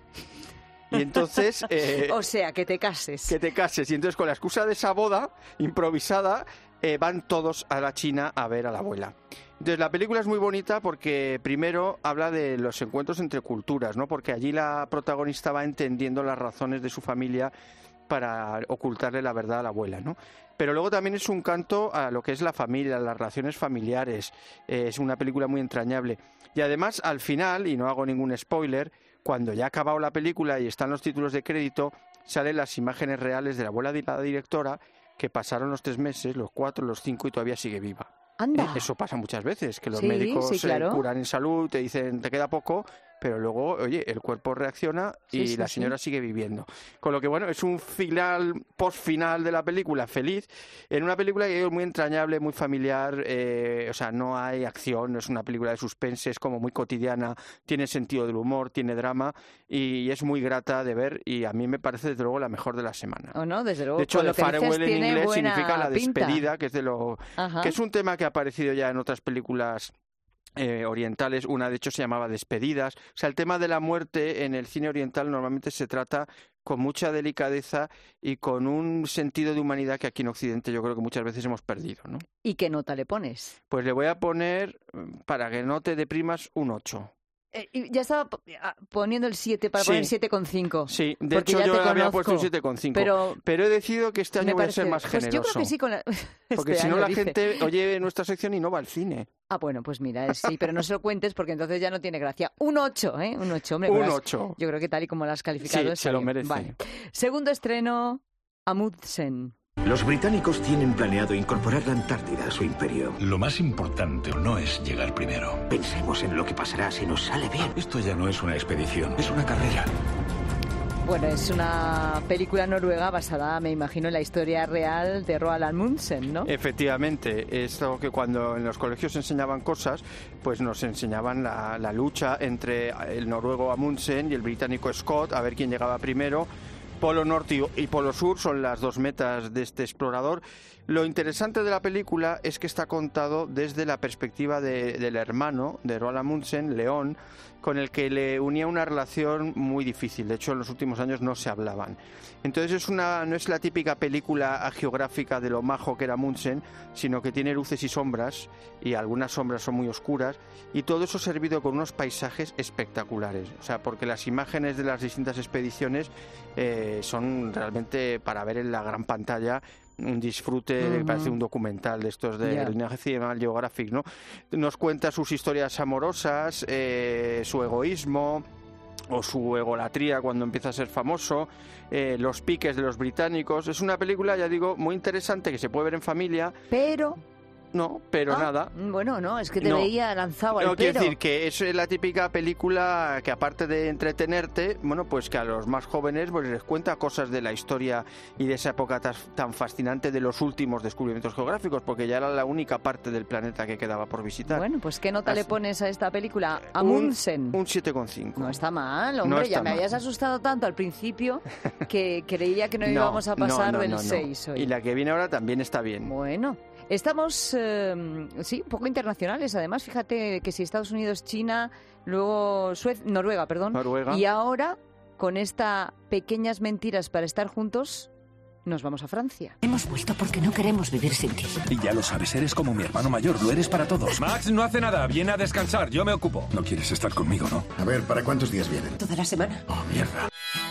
Y entonces... o sea, que te cases. Que te cases. Y entonces con la excusa de esa boda improvisada, van todos a la China a ver a la abuela. Entonces la película es muy bonita porque primero habla de los encuentros entre culturas, ¿no? Porque allí la protagonista va entendiendo las razones de su familia para ocultarle la verdad a la abuela, ¿no? Pero luego también es un canto a lo que es la familia, las relaciones familiares. Es una película muy entrañable. Y además, al final, y no hago ningún spoiler, cuando ya ha acabado la película y están los títulos de crédito, salen las imágenes reales de la abuela de la directora, que pasaron los 3 meses, los 4, los 5 y todavía sigue viva. Anda. Eso pasa muchas veces, que los médicos claro. curan en salud, te dicen te queda poco, pero luego, oye, el cuerpo reacciona y la señora sigue viviendo. Con lo que, bueno, es un final, post-final de la película feliz, en una película que es muy entrañable, muy familiar, o sea, no hay acción, no es una película de suspense, es como muy cotidiana, tiene sentido del humor, tiene drama y es muy grata de ver y a mí me parece, desde luego, la mejor de la semana. ¿O no? Desde luego, de hecho, The Farewell en inglés significa la pinta. despedida, que es que es un tema que ha aparecido ya en otras películas orientales. Una de hecho se llamaba Despedidas. O sea, el tema de la muerte en el cine oriental normalmente se trata con mucha delicadeza y con un sentido de humanidad que aquí en Occidente yo creo que muchas veces hemos perdido, ¿no? ¿Y qué nota le pones? Pues le voy a poner, para que no te deprimas, un 8. Ya estaba poniendo el 7 para poner 7,5. Sí, de hecho yo había puesto un 7,5. Pero he decidido que este año voy a ser más generoso. Pues yo creo que sí. Porque si no la gente oye nuestra sección y no va al cine. Ah, bueno, pues mira, sí, pero no se lo cuentes porque entonces ya no tiene gracia. Un 8, ¿eh? Un 8, hombre. Un 8. Yo creo que tal y como lo has calificado. Sí, se lo merece. Vale. Segundo estreno, Amundsen. Los británicos tienen planeado incorporar la Antártida a su imperio. Lo más importante no es llegar primero. Pensemos en lo que pasará si nos sale bien. Esto ya no es una expedición, es una carrera. Bueno, es una película noruega basada, me imagino, en la historia real de Roald Amundsen, ¿no? Efectivamente, es algo que cuando en los colegios enseñaban cosas, pues nos enseñaban la lucha entre el noruego Amundsen y el británico Scott, a ver quién llegaba primero. Polo Norte y Polo Sur son las dos metas de este explorador. Lo interesante de la película es que está contado desde la perspectiva del hermano de Roald Amundsen, León, con el que le unía una relación muy difícil. De hecho, en los últimos años no se hablaban. Entonces no es la típica película geográfica de lo majo que era Amundsen, sino que tiene luces y sombras, y algunas sombras son muy oscuras, y todo eso servido con unos paisajes espectaculares. O sea, porque las imágenes de las distintas expediciones son realmente para ver en la gran pantalla un disfrute, que parece un documental de estos de National Geographic, ¿no? Nos cuenta sus historias amorosas, su egoísmo o su egolatría cuando empieza a ser famoso, los piques de los británicos. Es una película, ya digo, muy interesante que se puede ver en familia. Pero nada. Bueno, no, es que te veía lanzado al pero. Quiero decir que es la típica película que, aparte de entretenerte, bueno, pues que a los más jóvenes pues les cuenta cosas de la historia y de esa época tan fascinante de los últimos descubrimientos geográficos, porque ya era la única parte del planeta que quedaba por visitar. Bueno, pues ¿qué nota le pones a esta película? Amundsen. Un 7,5. No está mal, hombre, ya me habías asustado tanto al principio que creía que no íbamos a pasar del 6 hoy. Y la que viene ahora también está bien. Bueno. Estamos, un poco internacionales, además. Fíjate que si Estados Unidos, China, luego Noruega. Y ahora, con esta Pequeñas mentiras para estar juntos, nos vamos a Francia. Hemos vuelto porque no queremos vivir sin ti. Y ya lo sabes, eres como mi hermano mayor, lo eres para todos. Max no hace nada, viene a descansar, yo me ocupo. No quieres estar conmigo, ¿no? A ver, ¿para cuántos días vienen? Toda la semana. Oh, mierda.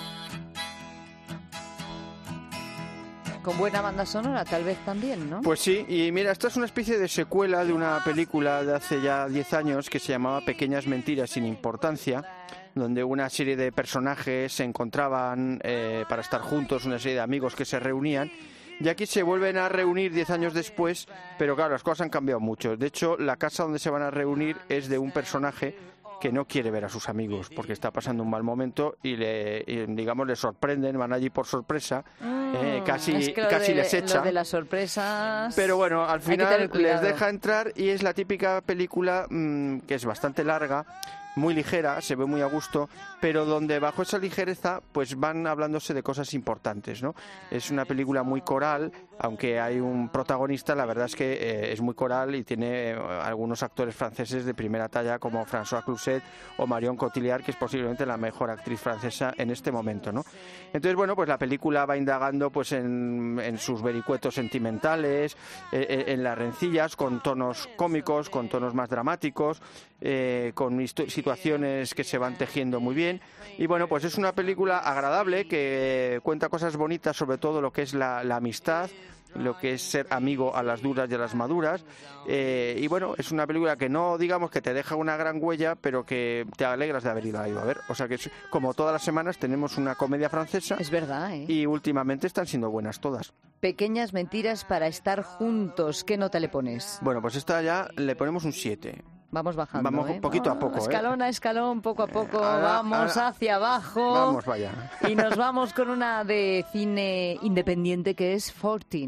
Con buena banda sonora, tal vez también, ¿no? Pues sí, y mira, esta es una especie de secuela de una película de hace ya 10 años que se llamaba Pequeñas mentiras sin importancia, donde una serie de personajes se encontraban para estar juntos, una serie de amigos que se reunían. Y aquí se vuelven a reunir 10 años después, pero claro, las cosas han cambiado mucho. De hecho, la casa donde se van a reunir es de un personaje que no quiere ver a sus amigos porque está pasando un mal momento y le sorprenden, van allí por sorpresa, casi les echan. Lo de las sorpresas. Pero bueno, al final les deja entrar y es la típica película que es bastante larga, muy ligera, se ve muy a gusto, pero donde bajo esa ligereza pues van hablándose de cosas importantes, ¿no? Es una película muy coral, aunque hay un protagonista, la verdad es que es muy coral y tiene algunos actores franceses de primera talla como François Cluzet o Marion Cotillard, que es posiblemente la mejor actriz francesa en este momento, ¿no? Entonces, bueno, pues la película va indagando pues en sus vericuetos sentimentales, en las rencillas, con tonos cómicos, con tonos más dramáticos, con situaciones que se van tejiendo muy bien. Y bueno, pues es una película agradable que cuenta cosas bonitas, sobre todo lo que es la amistad, lo que es ser amigo a las duras y a las maduras. Y bueno, es una película que no digamos que te deja una gran huella, pero que te alegras de haber ido a ver. O sea que como todas las semanas tenemos una comedia francesa. Es verdad, Y últimamente están siendo buenas todas. Pequeñas mentiras para estar juntos. ¿Qué nota le pones? Bueno, pues esta ya le ponemos un 7. Vamos bajando. Vamos poquito a poco. Escalón a escalón, poco a poco, vamos hacia abajo. Vamos, vaya. Y nos vamos con una de cine independiente que es 14.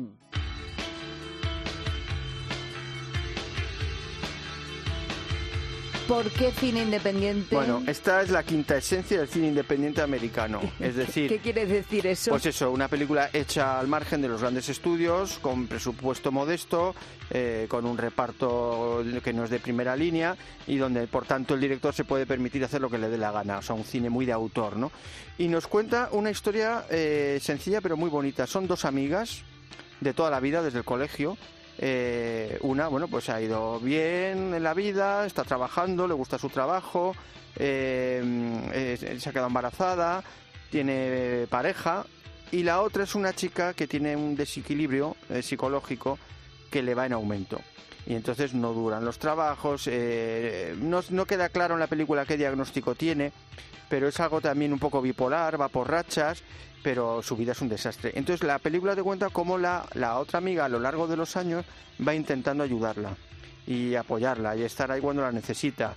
¿Por qué cine independiente? Bueno, esta es la quinta esencia del cine independiente americano. Es decir, ¿qué quiere decir eso? Pues eso, una película hecha al margen de los grandes estudios, con presupuesto modesto, con un reparto que no es de primera línea y donde, por tanto, el director se puede permitir hacer lo que le dé la gana. O sea, un cine muy de autor, ¿no? Y nos cuenta una historia sencilla pero muy bonita. Son dos amigas de toda la vida, desde el colegio. Una, bueno, pues ha ido bien en la vida, está trabajando, le gusta su trabajo, se ha quedado embarazada, tiene pareja, y la otra es una chica que tiene un desequilibrio psicológico que le va en aumento. Y entonces no duran los trabajos, no queda claro en la película qué diagnóstico tiene, pero es algo también un poco bipolar, va por rachas, pero su vida es un desastre. Entonces la película te cuenta cómo la otra amiga a lo largo de los años va intentando ayudarla y apoyarla y estar ahí cuando la necesita.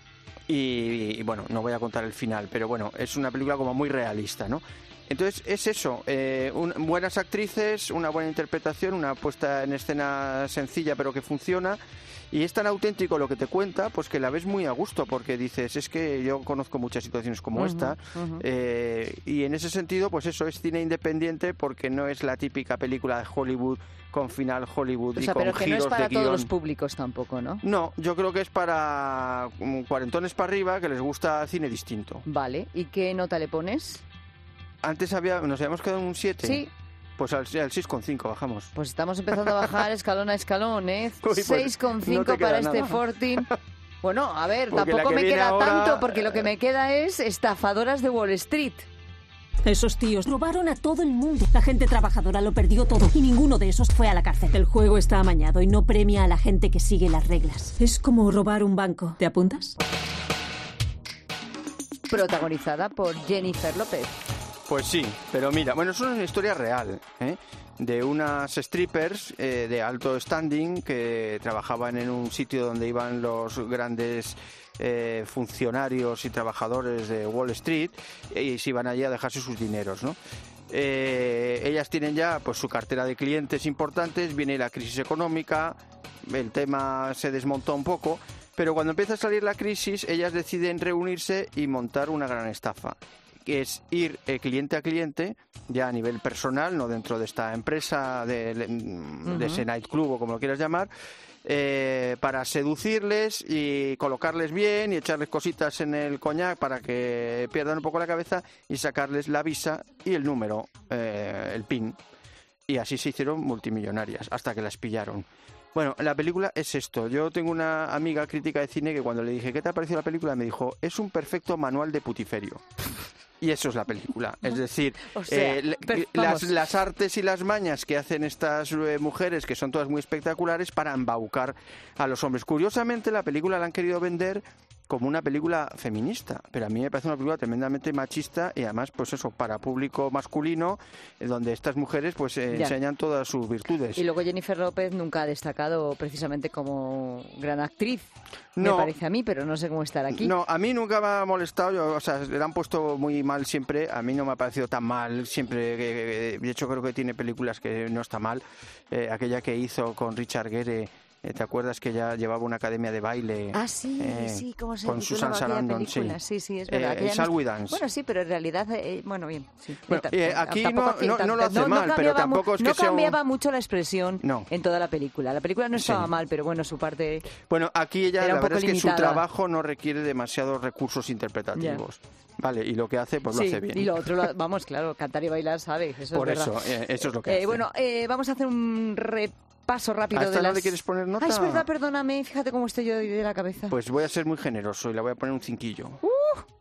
Y bueno, no voy a contar el final, pero bueno, es una película como muy realista, ¿no? Entonces es eso, buenas actrices, una buena interpretación, una puesta en escena sencilla pero que funciona. Y es tan auténtico lo que te cuenta, pues que la ves muy a gusto, porque dices, es que yo conozco muchas situaciones como esta, y en ese sentido, pues eso, es cine independiente porque no es la típica película de Hollywood con final Hollywood y con giros de guión. Pero que no es para todos los públicos tampoco, ¿no? No, yo creo que es para cuarentones para arriba que les gusta cine distinto. Vale, ¿y qué nota le pones? Antes nos habíamos quedado en un 7. Sí. Pues al 6,5 bajamos. Pues estamos empezando a bajar escalón a escalón, ¿eh? 6,5 pues para este 14. Bueno, a ver, porque tampoco me queda tanto, porque lo que me queda es estafadoras de Wall Street. Esos tíos robaron a todo el mundo. La gente trabajadora lo perdió todo y ninguno de esos fue a la cárcel. El juego está amañado y no premia a la gente que sigue las reglas. Es como robar un banco. ¿Te apuntas? Protagonizada por Jennifer López. Pues sí, pero mira, bueno, es una historia real, de unas strippers de alto standing que trabajaban en un sitio donde iban los grandes funcionarios y trabajadores de Wall Street y se iban allí a dejarse sus dineros, ¿no? Ellas tienen ya pues su cartera de clientes importantes, viene la crisis económica, el tema se desmontó un poco, pero cuando empieza a salir la crisis, ellas deciden reunirse y montar una gran estafa, que es ir cliente a cliente, ya a nivel personal, no dentro de esta empresa, de ese nightclub o como lo quieras llamar, para seducirles y colocarles bien y echarles cositas en el coñac para que pierdan un poco la cabeza y sacarles la visa y el número, el PIN. Y así se hicieron multimillonarias, hasta que las pillaron. Bueno, la película es esto. Yo tengo una amiga crítica de cine que cuando le dije ¿qué te ha parecido la película? Me dijo, es un perfecto manual de putiferio. Y eso es la película. Es decir, o sea, las artes y las mañas que hacen estas mujeres, que son todas muy espectaculares, para embaucar a los hombres. Curiosamente, la película la han querido vender como una película feminista, pero a mí me parece una película tremendamente machista y además, pues eso, para público masculino, donde estas mujeres pues enseñan todas sus virtudes. Y luego Jennifer López nunca ha destacado precisamente como gran actriz, me parece a mí, pero no sé cómo estar aquí. No, a mí nunca me ha molestado, o sea, le han puesto muy mal siempre, a mí no me ha parecido tan mal, siempre, de hecho creo que tiene películas que no está mal, aquella que hizo con Richard Gere, ¿te acuerdas que ella llevaba una academia de baile? Ah, sí, sí, ¿cómo se con Susan Sarandon, sí. Sí, es verdad. Shall We Dance. Bueno, sí, pero en realidad, bueno, bien. Sí. Bueno, aquí no lo hace mal, pero tampoco es que sea no cambiaba mucho la expresión en toda la película. La película no estaba mal, pero bueno, su parte. Bueno, aquí ella, la verdad es que limitada. su trabajo no requiere demasiados recursos interpretativos. Vale, y lo que hace, pues lo hace bien. Y lo otro, vamos, claro, cantar y bailar, ¿sabes? Eso Por es verdad. eso es lo que hace. Bueno, vamos a hacer un paso rápido ¿Hasta dónde quieres poner nota? Ay, es verdad, perdóname, fíjate cómo estoy yo de la cabeza. Pues voy a ser muy generoso y le voy a poner un 5.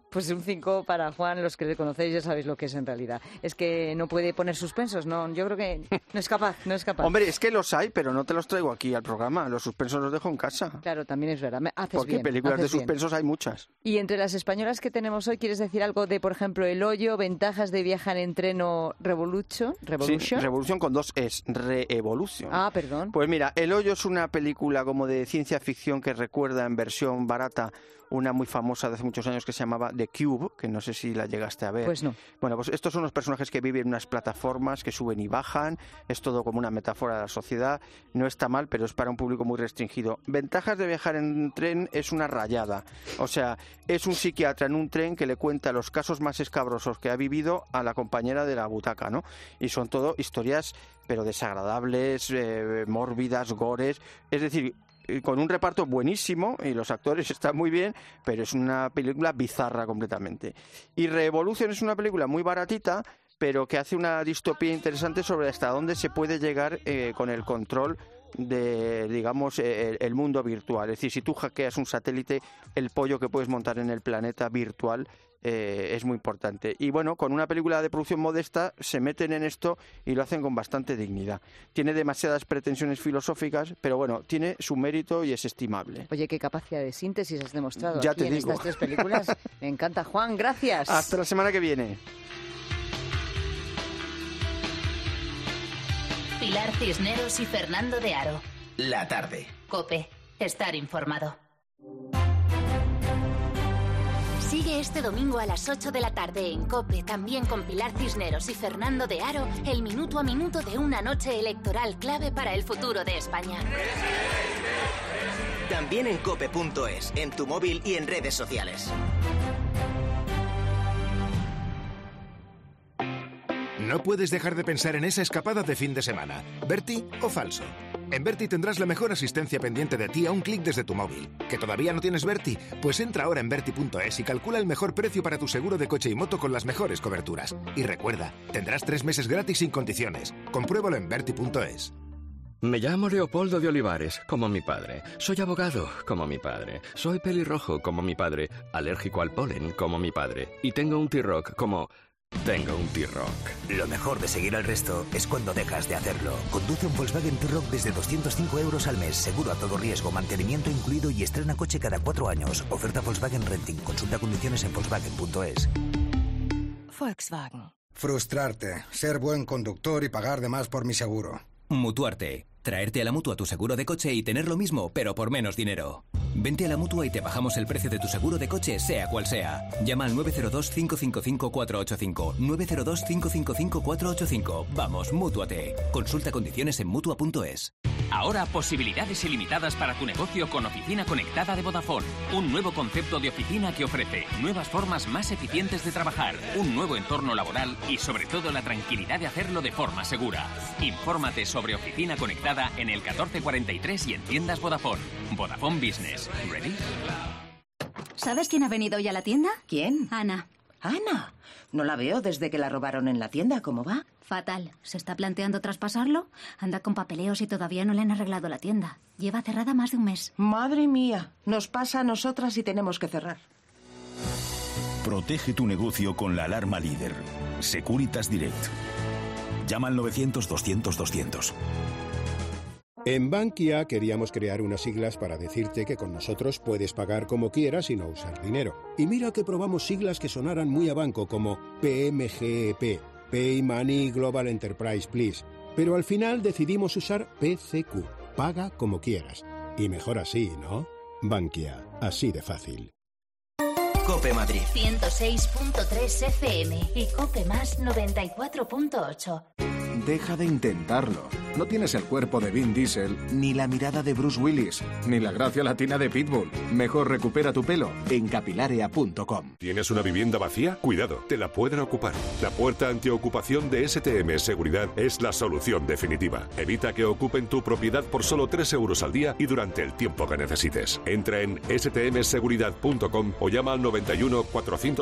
Pues un 5 para Juan, los que le conocéis ya sabéis lo que es en realidad. Es que no puede poner suspensos, no, yo creo que no es capaz. Hombre, es que los hay, pero no te los traigo aquí al programa, los suspensos los dejo en casa. Claro, también es verdad, Porque películas de suspensos hay muchas. Y entre las españolas que tenemos hoy, ¿quieres decir algo de, por ejemplo, El Hoyo, ventajas de viajar en tren o Revolution? Sí, Revolution con 2 es, Re-Evolution. Ah, perdón. Pues mira, El Hoyo es una película como de ciencia ficción que recuerda en versión barata una muy famosa de hace muchos años que se llamaba The Cube, que no sé si la llegaste a ver. Pues no. Bueno, pues estos son unos personajes que viven en unas plataformas que suben y bajan, es todo como una metáfora de la sociedad, no está mal, pero es para un público muy restringido. Ventajas de viajar en tren es una rayada, o sea, es un psiquiatra en un tren que le cuenta los casos más escabrosos que ha vivido a la compañera de la butaca, ¿no? Y son todo historias, pero desagradables, mórbidas, gores, es decir, con un reparto buenísimo y los actores están muy bien, pero es una película bizarra completamente. Y Revolution es una película muy baratita, pero que hace una distopía interesante sobre hasta dónde se puede llegar con el control de, digamos, el mundo virtual. Es decir, si tú hackeas un satélite, el pollo que puedes montar en el planeta virtual es muy importante. Y bueno, con una película de producción modesta se meten en esto y lo hacen con bastante dignidad. Tiene demasiadas pretensiones filosóficas, pero bueno, tiene su mérito y es estimable. Oye, qué capacidad de síntesis has demostrado ya aquí te en digo. estas 3 películas. Me encanta, Juan, gracias. Hasta la semana que viene. Pilar Cisneros y Fernando de Aro. La tarde. COPE. Estar informado. Sigue este domingo a las 8 de la tarde en COPE, también con Pilar Cisneros y Fernando de Aro, el minuto a minuto de una noche electoral clave para el futuro de España. También en cope.es, en tu móvil y en redes sociales. No puedes dejar de pensar en esa escapada de fin de semana. ¿Berti o falso? En Berti tendrás la mejor asistencia pendiente de ti a un clic desde tu móvil. ¿Que todavía no tienes Berti? Pues entra ahora en Berti.es y calcula el mejor precio para tu seguro de coche y moto con las mejores coberturas. Y recuerda, tendrás 3 meses gratis sin condiciones. Compruébalo en Berti.es. Me llamo Leopoldo de Olivares, como mi padre. Soy abogado, como mi padre. Soy pelirrojo, como mi padre. Alérgico al polen, como mi padre. Y tengo un T-Rock, como... Tengo un T-Rock. Lo mejor de seguir al resto es cuando dejas de hacerlo. Conduce un Volkswagen T-Rock desde 205 euros al mes, seguro a todo riesgo, mantenimiento incluido y estrena coche cada 4 años. Oferta Volkswagen Renting. Consulta condiciones en Volkswagen.es. Volkswagen. Frustrarte, ser buen conductor y pagar de más por mi seguro. Mutuarte. Traerte a la Mutua tu seguro de coche y tener lo mismo, pero por menos dinero. Vente a la Mutua y te bajamos el precio de tu seguro de coche, sea cual sea. Llama al 902-555-485. 902-555-485. Vamos, Mútuate. Consulta condiciones en Mutua.es. Ahora posibilidades ilimitadas para tu negocio con Oficina Conectada de Vodafone. Un nuevo concepto de oficina que ofrece nuevas formas más eficientes de trabajar, un nuevo entorno laboral y sobre todo la tranquilidad de hacerlo de forma segura. Infórmate sobre Oficina Conectada en el 1443 y en tiendas Vodafone. Vodafone Business. ¿Ready? ¿Sabes quién ha venido hoy a la tienda? ¿Quién? Ana. ¿Ana? No la veo desde que la robaron en la tienda. ¿Cómo va? Fatal. ¿Se está planteando traspasarlo? Anda con papeleos y todavía no le han arreglado la tienda. Lleva cerrada más de un mes. Madre mía. Nos pasa a nosotras y tenemos que cerrar. Protege tu negocio con la alarma líder. Securitas Direct. Llama al 900-200-200. En Bankia queríamos crear unas siglas para decirte que con nosotros puedes pagar como quieras y no usar dinero. Y mira que probamos siglas que sonaran muy a banco como PMGEP, Pay Money Global Enterprise Please. Pero al final decidimos usar PCQ, paga como quieras. Y mejor así, ¿no? Bankia, así de fácil. COPE Madrid 106.3 FM y COPE Más 94.8. Deja de intentarlo. No tienes el cuerpo de Vin Diesel, ni la mirada de Bruce Willis, ni la gracia latina de Pitbull. Mejor recupera tu pelo en Capilarea.com. ¿Tienes una vivienda vacía? Cuidado, te la pueden ocupar. La puerta antiocupación de STM Seguridad es la solución definitiva. Evita que ocupen tu propiedad por solo 3 euros al día y durante el tiempo que necesites. Entra en stmseguridad.com o llama al 91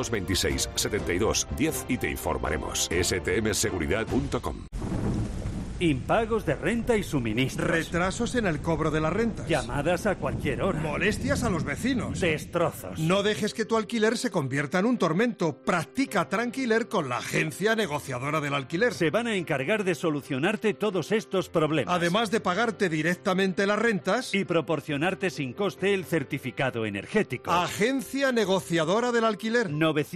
426 72 10 y te informaremos. stmseguridad.com. Impagos de renta y suministros. Retrasos en el cobro de las rentas. Llamadas a cualquier hora. Molestias a los vecinos. Destrozos. No dejes que tu alquiler se convierta en un tormento. Practica Tranquiler con la agencia negociadora del alquiler. Se van a encargar de solucionarte todos estos problemas. Además de pagarte directamente las rentas y proporcionarte sin coste el certificado energético. Agencia negociadora del alquiler.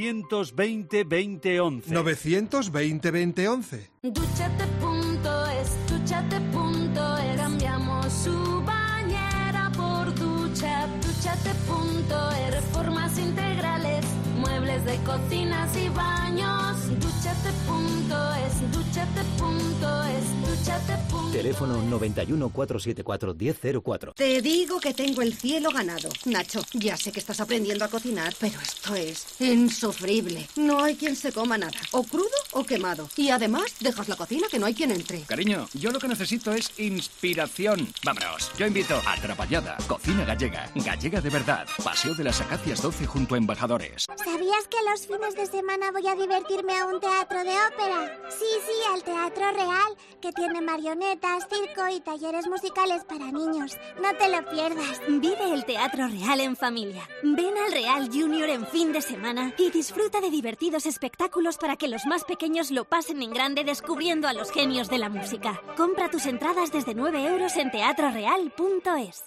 920-2011. 920-2011. Dúchate.es, dúchate.es. Cambiamos su bañera por ducha. Dúchate.es. Reformas integrales, muebles de cocinas y baños. Dúchate.es, dúchate.es, dúchate.es. Teléfono 91 474 1004. Te digo que tengo el cielo ganado. Nacho, ya sé que estás aprendiendo a cocinar, pero esto es insufrible. No hay quien se coma nada, o crudo o quemado. Y además, dejas la cocina que no hay quien entre. Cariño, yo lo que necesito es inspiración. Vámonos, yo invito a Atrapallada, cocina gallega. Gallega de verdad. Paseo de las Acacias 12 junto a Embajadores. ¿Sabías que los fines de semana voy a divertirme a un teatro de ópera? Sí, al Teatro Real, que tiene marionetas, circo y talleres musicales para niños. No te lo pierdas. Vive el Teatro Real en familia. Ven al Real Junior en fin de semana y disfruta de divertidos espectáculos para que los más pequeños lo pasen en grande descubriendo a los genios de la música. Compra tus entradas desde 9 euros en teatroreal.es.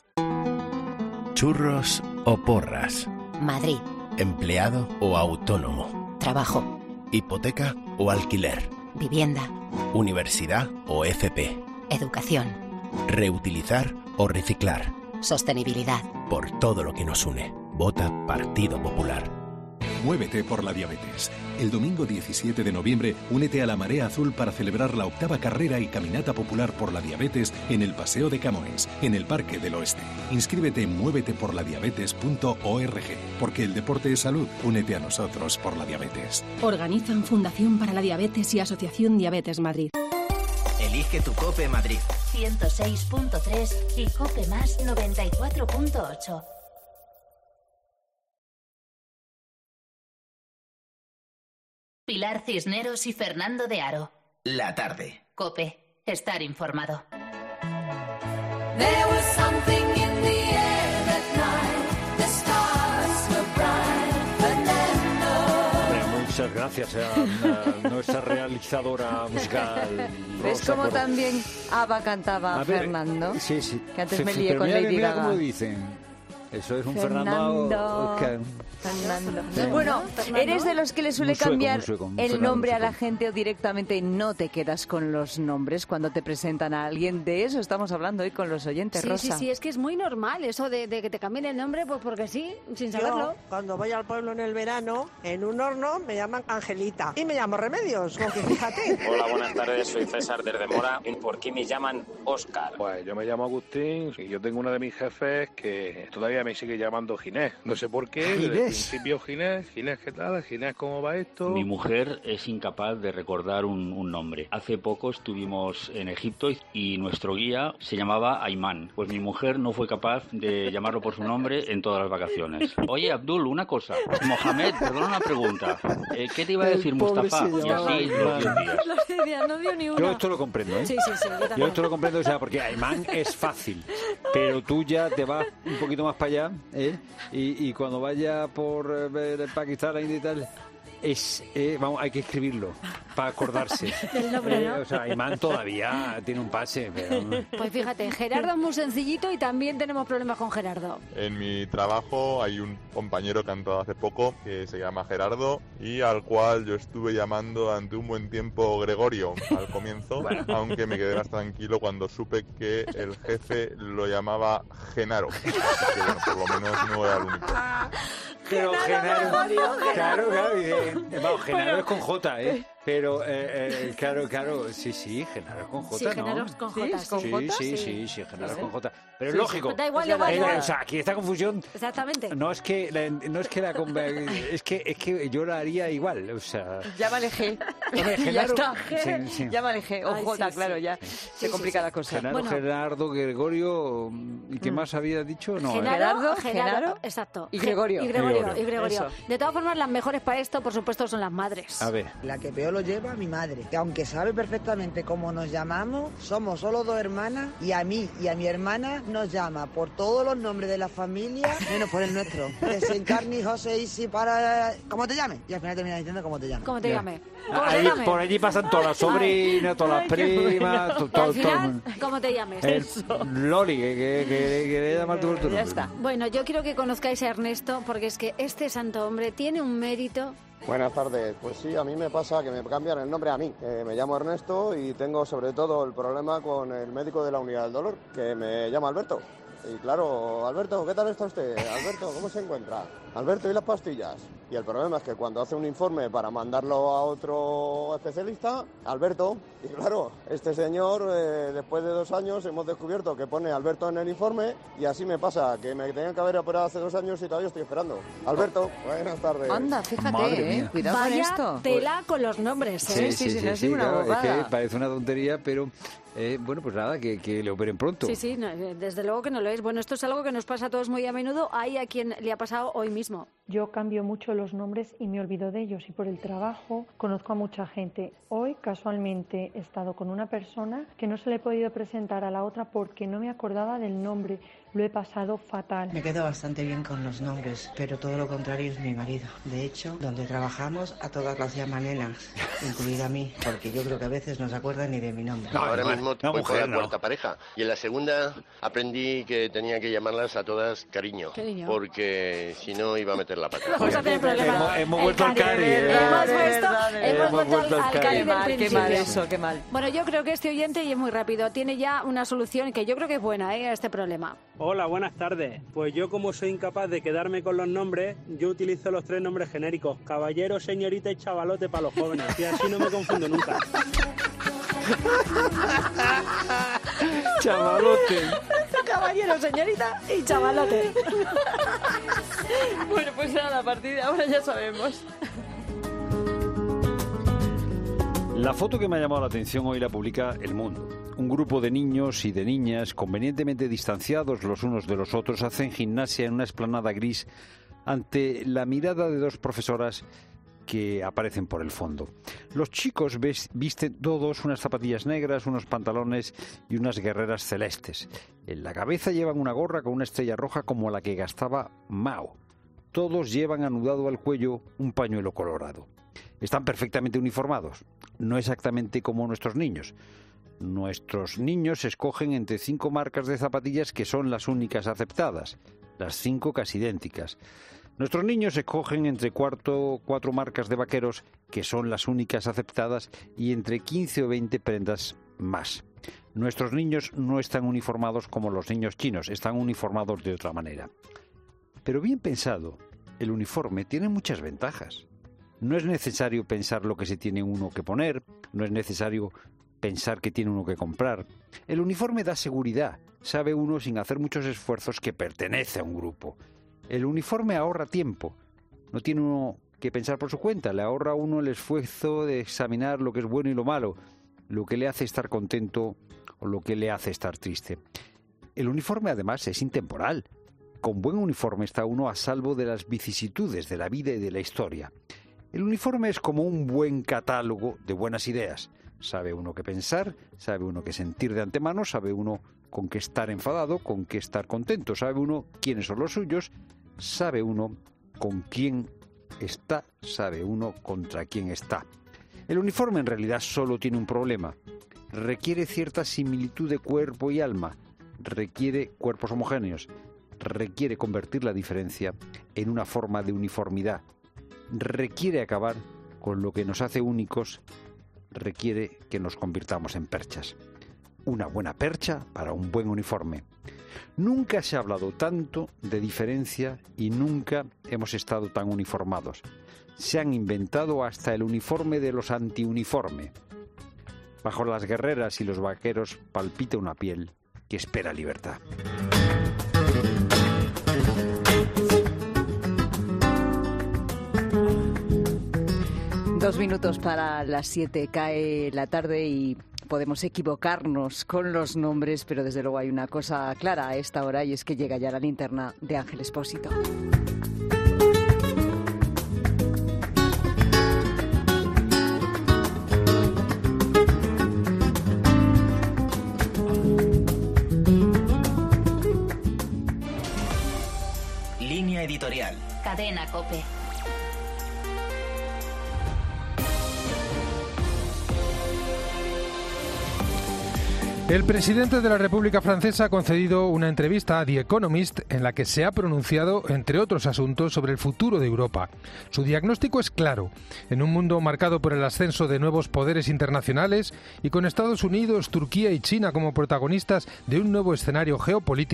¿Churros o porras? Madrid. ¿Empleado o autónomo? Trabajo. ¿Hipoteca o alquiler? Vivienda. ¿Universidad o FP? Educación. ¿Reutilizar o reciclar? Sostenibilidad. Por todo lo que nos une. Vota Partido Popular. Muévete por la diabetes. El domingo 17 de noviembre, únete a la Marea Azul para celebrar la 8ª carrera y caminata popular por la diabetes en el Paseo de Camões, en el Parque del Oeste. Inscríbete en muéveteporladiabetes.org, porque el deporte es salud. Únete a nosotros por la diabetes. Organizan Fundación para la Diabetes y Asociación Diabetes Madrid. Elige tu COPE Madrid. 106.3 y COPE Más 94.8. Pilar Cisneros y Fernando de Aro. La tarde. COPE. Estar informado. There was something in the air that night. The stars were bright, but then no. Muchas gracias a nuestra realizadora musical. ¿Ves cómo también ABBA cantaba, Fernando? Sí. Que antes me lié con Lady Gaga. ¿Cómo dicen? Eso es un Fernando. Bueno, ¿eres de los que le suele cambiar el nombre a la gente o directamente no te quedas con los nombres cuando te presentan a alguien? De eso estamos hablando hoy con los oyentes, Rosa. Sí, es que es muy normal eso de que te cambien el nombre, pues porque sí, sin saberlo. Yo, cuando voy al pueblo en el verano, en un horno me llaman Angelita y me llamo Remedios, porque fíjate. Hola, buenas tardes, soy César desde Mora. ¿Por qué me llaman Óscar? Pues yo me llamo Agustín y yo tengo una de mis jefes que todavía me sigue llamando Ginés. No sé por qué. ¿Ginés? Desde el principio Ginés, ¿qué tal? Ginés, ¿cómo va esto? Mi mujer es incapaz de recordar un nombre. Hace poco estuvimos en Egipto y nuestro guía se llamaba Aymán. Pues mi mujer no fue capaz de llamarlo por su nombre en todas las vacaciones. Oye, Abdul, una cosa. Mohamed, perdona una pregunta. ¿Qué te iba a decir Mustafa? Y así los 10 días. No dio ni una. Yo esto lo comprendo, ¿eh? Sí, yo esto lo comprendo, o sea, porque Aymán es fácil, pero tú ya te vas un poquito más para allá, ¿eh? Y cuando vaya por Pakistán, India y tal, vamos, hay que escribirlo para acordarse. Del nombre, ¿no? O sea, Aymán todavía tiene un pase, pero... Pues fíjate, Gerardo es muy sencillito y también tenemos problemas con Gerardo. En mi trabajo hay un compañero que ha entrado hace poco que se llama Gerardo y al cual yo estuve llamando durante un buen tiempo Gregorio al comienzo, aunque me quedé más tranquilo cuando supe que el jefe lo llamaba Genaro. Así que bueno, por lo menos no era el único. Pero Genaro, vamos, Genaro es con J, ¿eh? Pero, claro, sí, Genaro es con J, sí, ¿no? Genaro es con J, Sí, Genaro es con J. Pero es lógico. Da igual. O sea, aquí esta confusión... Exactamente. No es que es que yo la haría igual, o sea... Llámale G. Ya está. Sí. Llámale G o J, claro, ya se complica la cosa. Gerardo, Gregorio... ¿Y qué más había dicho? No, Genaro, exacto. Y Gregorio. Y Gregorio. De todas formas, las mejores para esto, por supuesto, son las madres. A ver. La que peor lo lleva mi madre, que aunque sabe perfectamente cómo nos llamamos, somos solo 2 hermanas y a mí y a mi hermana nos llama por todos los nombres de la familia, menos por el nuestro. Desencarni, José, Isi, para... ¿Cómo te llames? Y al final termina diciendo cómo te llames. ¿Cómo te llames? Por allí pasan todas las sobrinas, todas las primas, todo. Al final, ¿cómo te llames? Loli, que le llama tu nombre. Ya está. Bueno, yo quiero que conozcáis a Ernesto, porque es que este santo hombre tiene un mérito. Buenas tardes. Pues sí, a mí me pasa que me cambian el nombre a mí. Me llamo Ernesto y tengo sobre todo el problema con el médico de la unidad del dolor, que me llama Alberto. Y claro, Alberto, ¿qué tal está usted? Alberto, ¿cómo se encuentra? Alberto, ¿y las pastillas? Y el problema es que cuando hace un informe para mandarlo a otro especialista, Alberto, y claro, este señor, después de 2 años, hemos descubierto que pone Alberto en el informe y así me pasa, que me tenían que haber operado hace 2 años y todavía estoy esperando. Alberto, buenas tardes. Anda, fíjate, cuidado con esto. Vaya tela con los nombres, Sí, claro, es que parece una tontería, pero... bueno, pues nada, que le operen pronto. Sí, no, desde luego que no lo es. Bueno, esto es algo que nos pasa a todos muy a menudo. Hay a quien le ha pasado hoy mismo. Yo cambio mucho los nombres y me olvido de ellos. Y por el trabajo conozco a mucha gente. Hoy, casualmente, he estado con una persona que no se le he podido presentar a la otra porque no me acordaba del nombre. Lo he pasado fatal. Me quedo bastante bien con los nombres, pero todo lo contrario es mi marido. De hecho, donde trabajamos, a todas las llaman nenas, incluida a mí, porque yo creo que a veces no se acuerdan ni de mi nombre. No, ahora mismo voy por la cuarta pareja. Y en la segunda aprendí que tenía que llamarlas a todas cariño. Porque si no iba a meter la pata. Vamos a tener problemas. Hemos vuelto al cari. Hemos vuelto al cari del principio. Qué mal eso, qué mal. Bueno, yo creo que este oyente, y es muy rápido, tiene ya una solución que yo creo que es buena a este problema. Hola, buenas tardes. Pues yo, como soy incapaz de quedarme con los nombres, yo utilizo los 3 nombres genéricos: caballero, señorita y chavalote para los jóvenes. Y así no me confundo nunca. Chavalote. Caballero, señorita y chavalote. Bueno, pues nada, a partir de ahora ya sabemos. La foto que me ha llamado la atención hoy la publica El Mundo. Un grupo de niños y de niñas, convenientemente distanciados los unos de los otros, hacen gimnasia en una explanada gris ante la mirada de 2 profesoras que aparecen por el fondo. Los chicos visten todos unas zapatillas negras, unos pantalones y unas guerreras celestes. En la cabeza llevan una gorra con una estrella roja como la que gastaba Mao. Todos llevan anudado al cuello un pañuelo colorado. Están perfectamente uniformados, no exactamente como nuestros niños. Nuestros niños escogen entre 5 marcas de zapatillas que son las únicas aceptadas, las 5 casi idénticas. Nuestros niños escogen entre 4 marcas de vaqueros que son las únicas aceptadas y entre 15 o 20 prendas más. Nuestros niños no están uniformados como los niños chinos, están uniformados de otra manera. Pero bien pensado, el uniforme tiene muchas ventajas. No es necesario pensar lo que se tiene uno que poner, no es necesario pensar que tiene uno que comprar. El uniforme da seguridad, sabe uno sin hacer muchos esfuerzos que pertenece a un grupo. El uniforme ahorra tiempo, no tiene uno que pensar por su cuenta, le ahorra a uno el esfuerzo de examinar lo que es bueno y lo malo, lo que le hace estar contento o lo que le hace estar triste. El uniforme además es intemporal. Con buen uniforme está uno a salvo de las vicisitudes de la vida y de la historia. El uniforme es como un buen catálogo de buenas ideas. Sabe uno qué pensar, sabe uno qué sentir de antemano, sabe uno con qué estar enfadado, con qué estar contento, sabe uno quiénes son los suyos, sabe uno con quién está, sabe uno contra quién está. El uniforme en realidad solo tiene un problema. Requiere cierta similitud de cuerpo y alma, requiere cuerpos homogéneos, requiere convertir la diferencia en una forma de uniformidad, requiere acabar con lo que nos hace únicos, requiere que nos convirtamos en perchas. Una buena percha para un buen uniforme. Nunca se ha hablado tanto de diferencia y nunca hemos estado tan uniformados. Se han inventado hasta el uniforme de los antiuniforme. Bajo las guerreras y los vaqueros palpita una piel que espera libertad. Dos minutos para las 7, cae la tarde y podemos equivocarnos con los nombres, pero desde luego hay una cosa clara a esta hora y es que llega ya la linterna de Ángel Expósito. editorial. Cadena COPE. El presidente de la República Francesa ha concedido una entrevista a The Economist en la que se ha pronunciado, entre otros asuntos, sobre el futuro de Europa. Su diagnóstico es claro. En un mundo marcado por el ascenso de nuevos poderes internacionales y con Estados Unidos, Turquía y China como protagonistas de un nuevo escenario geopolítico,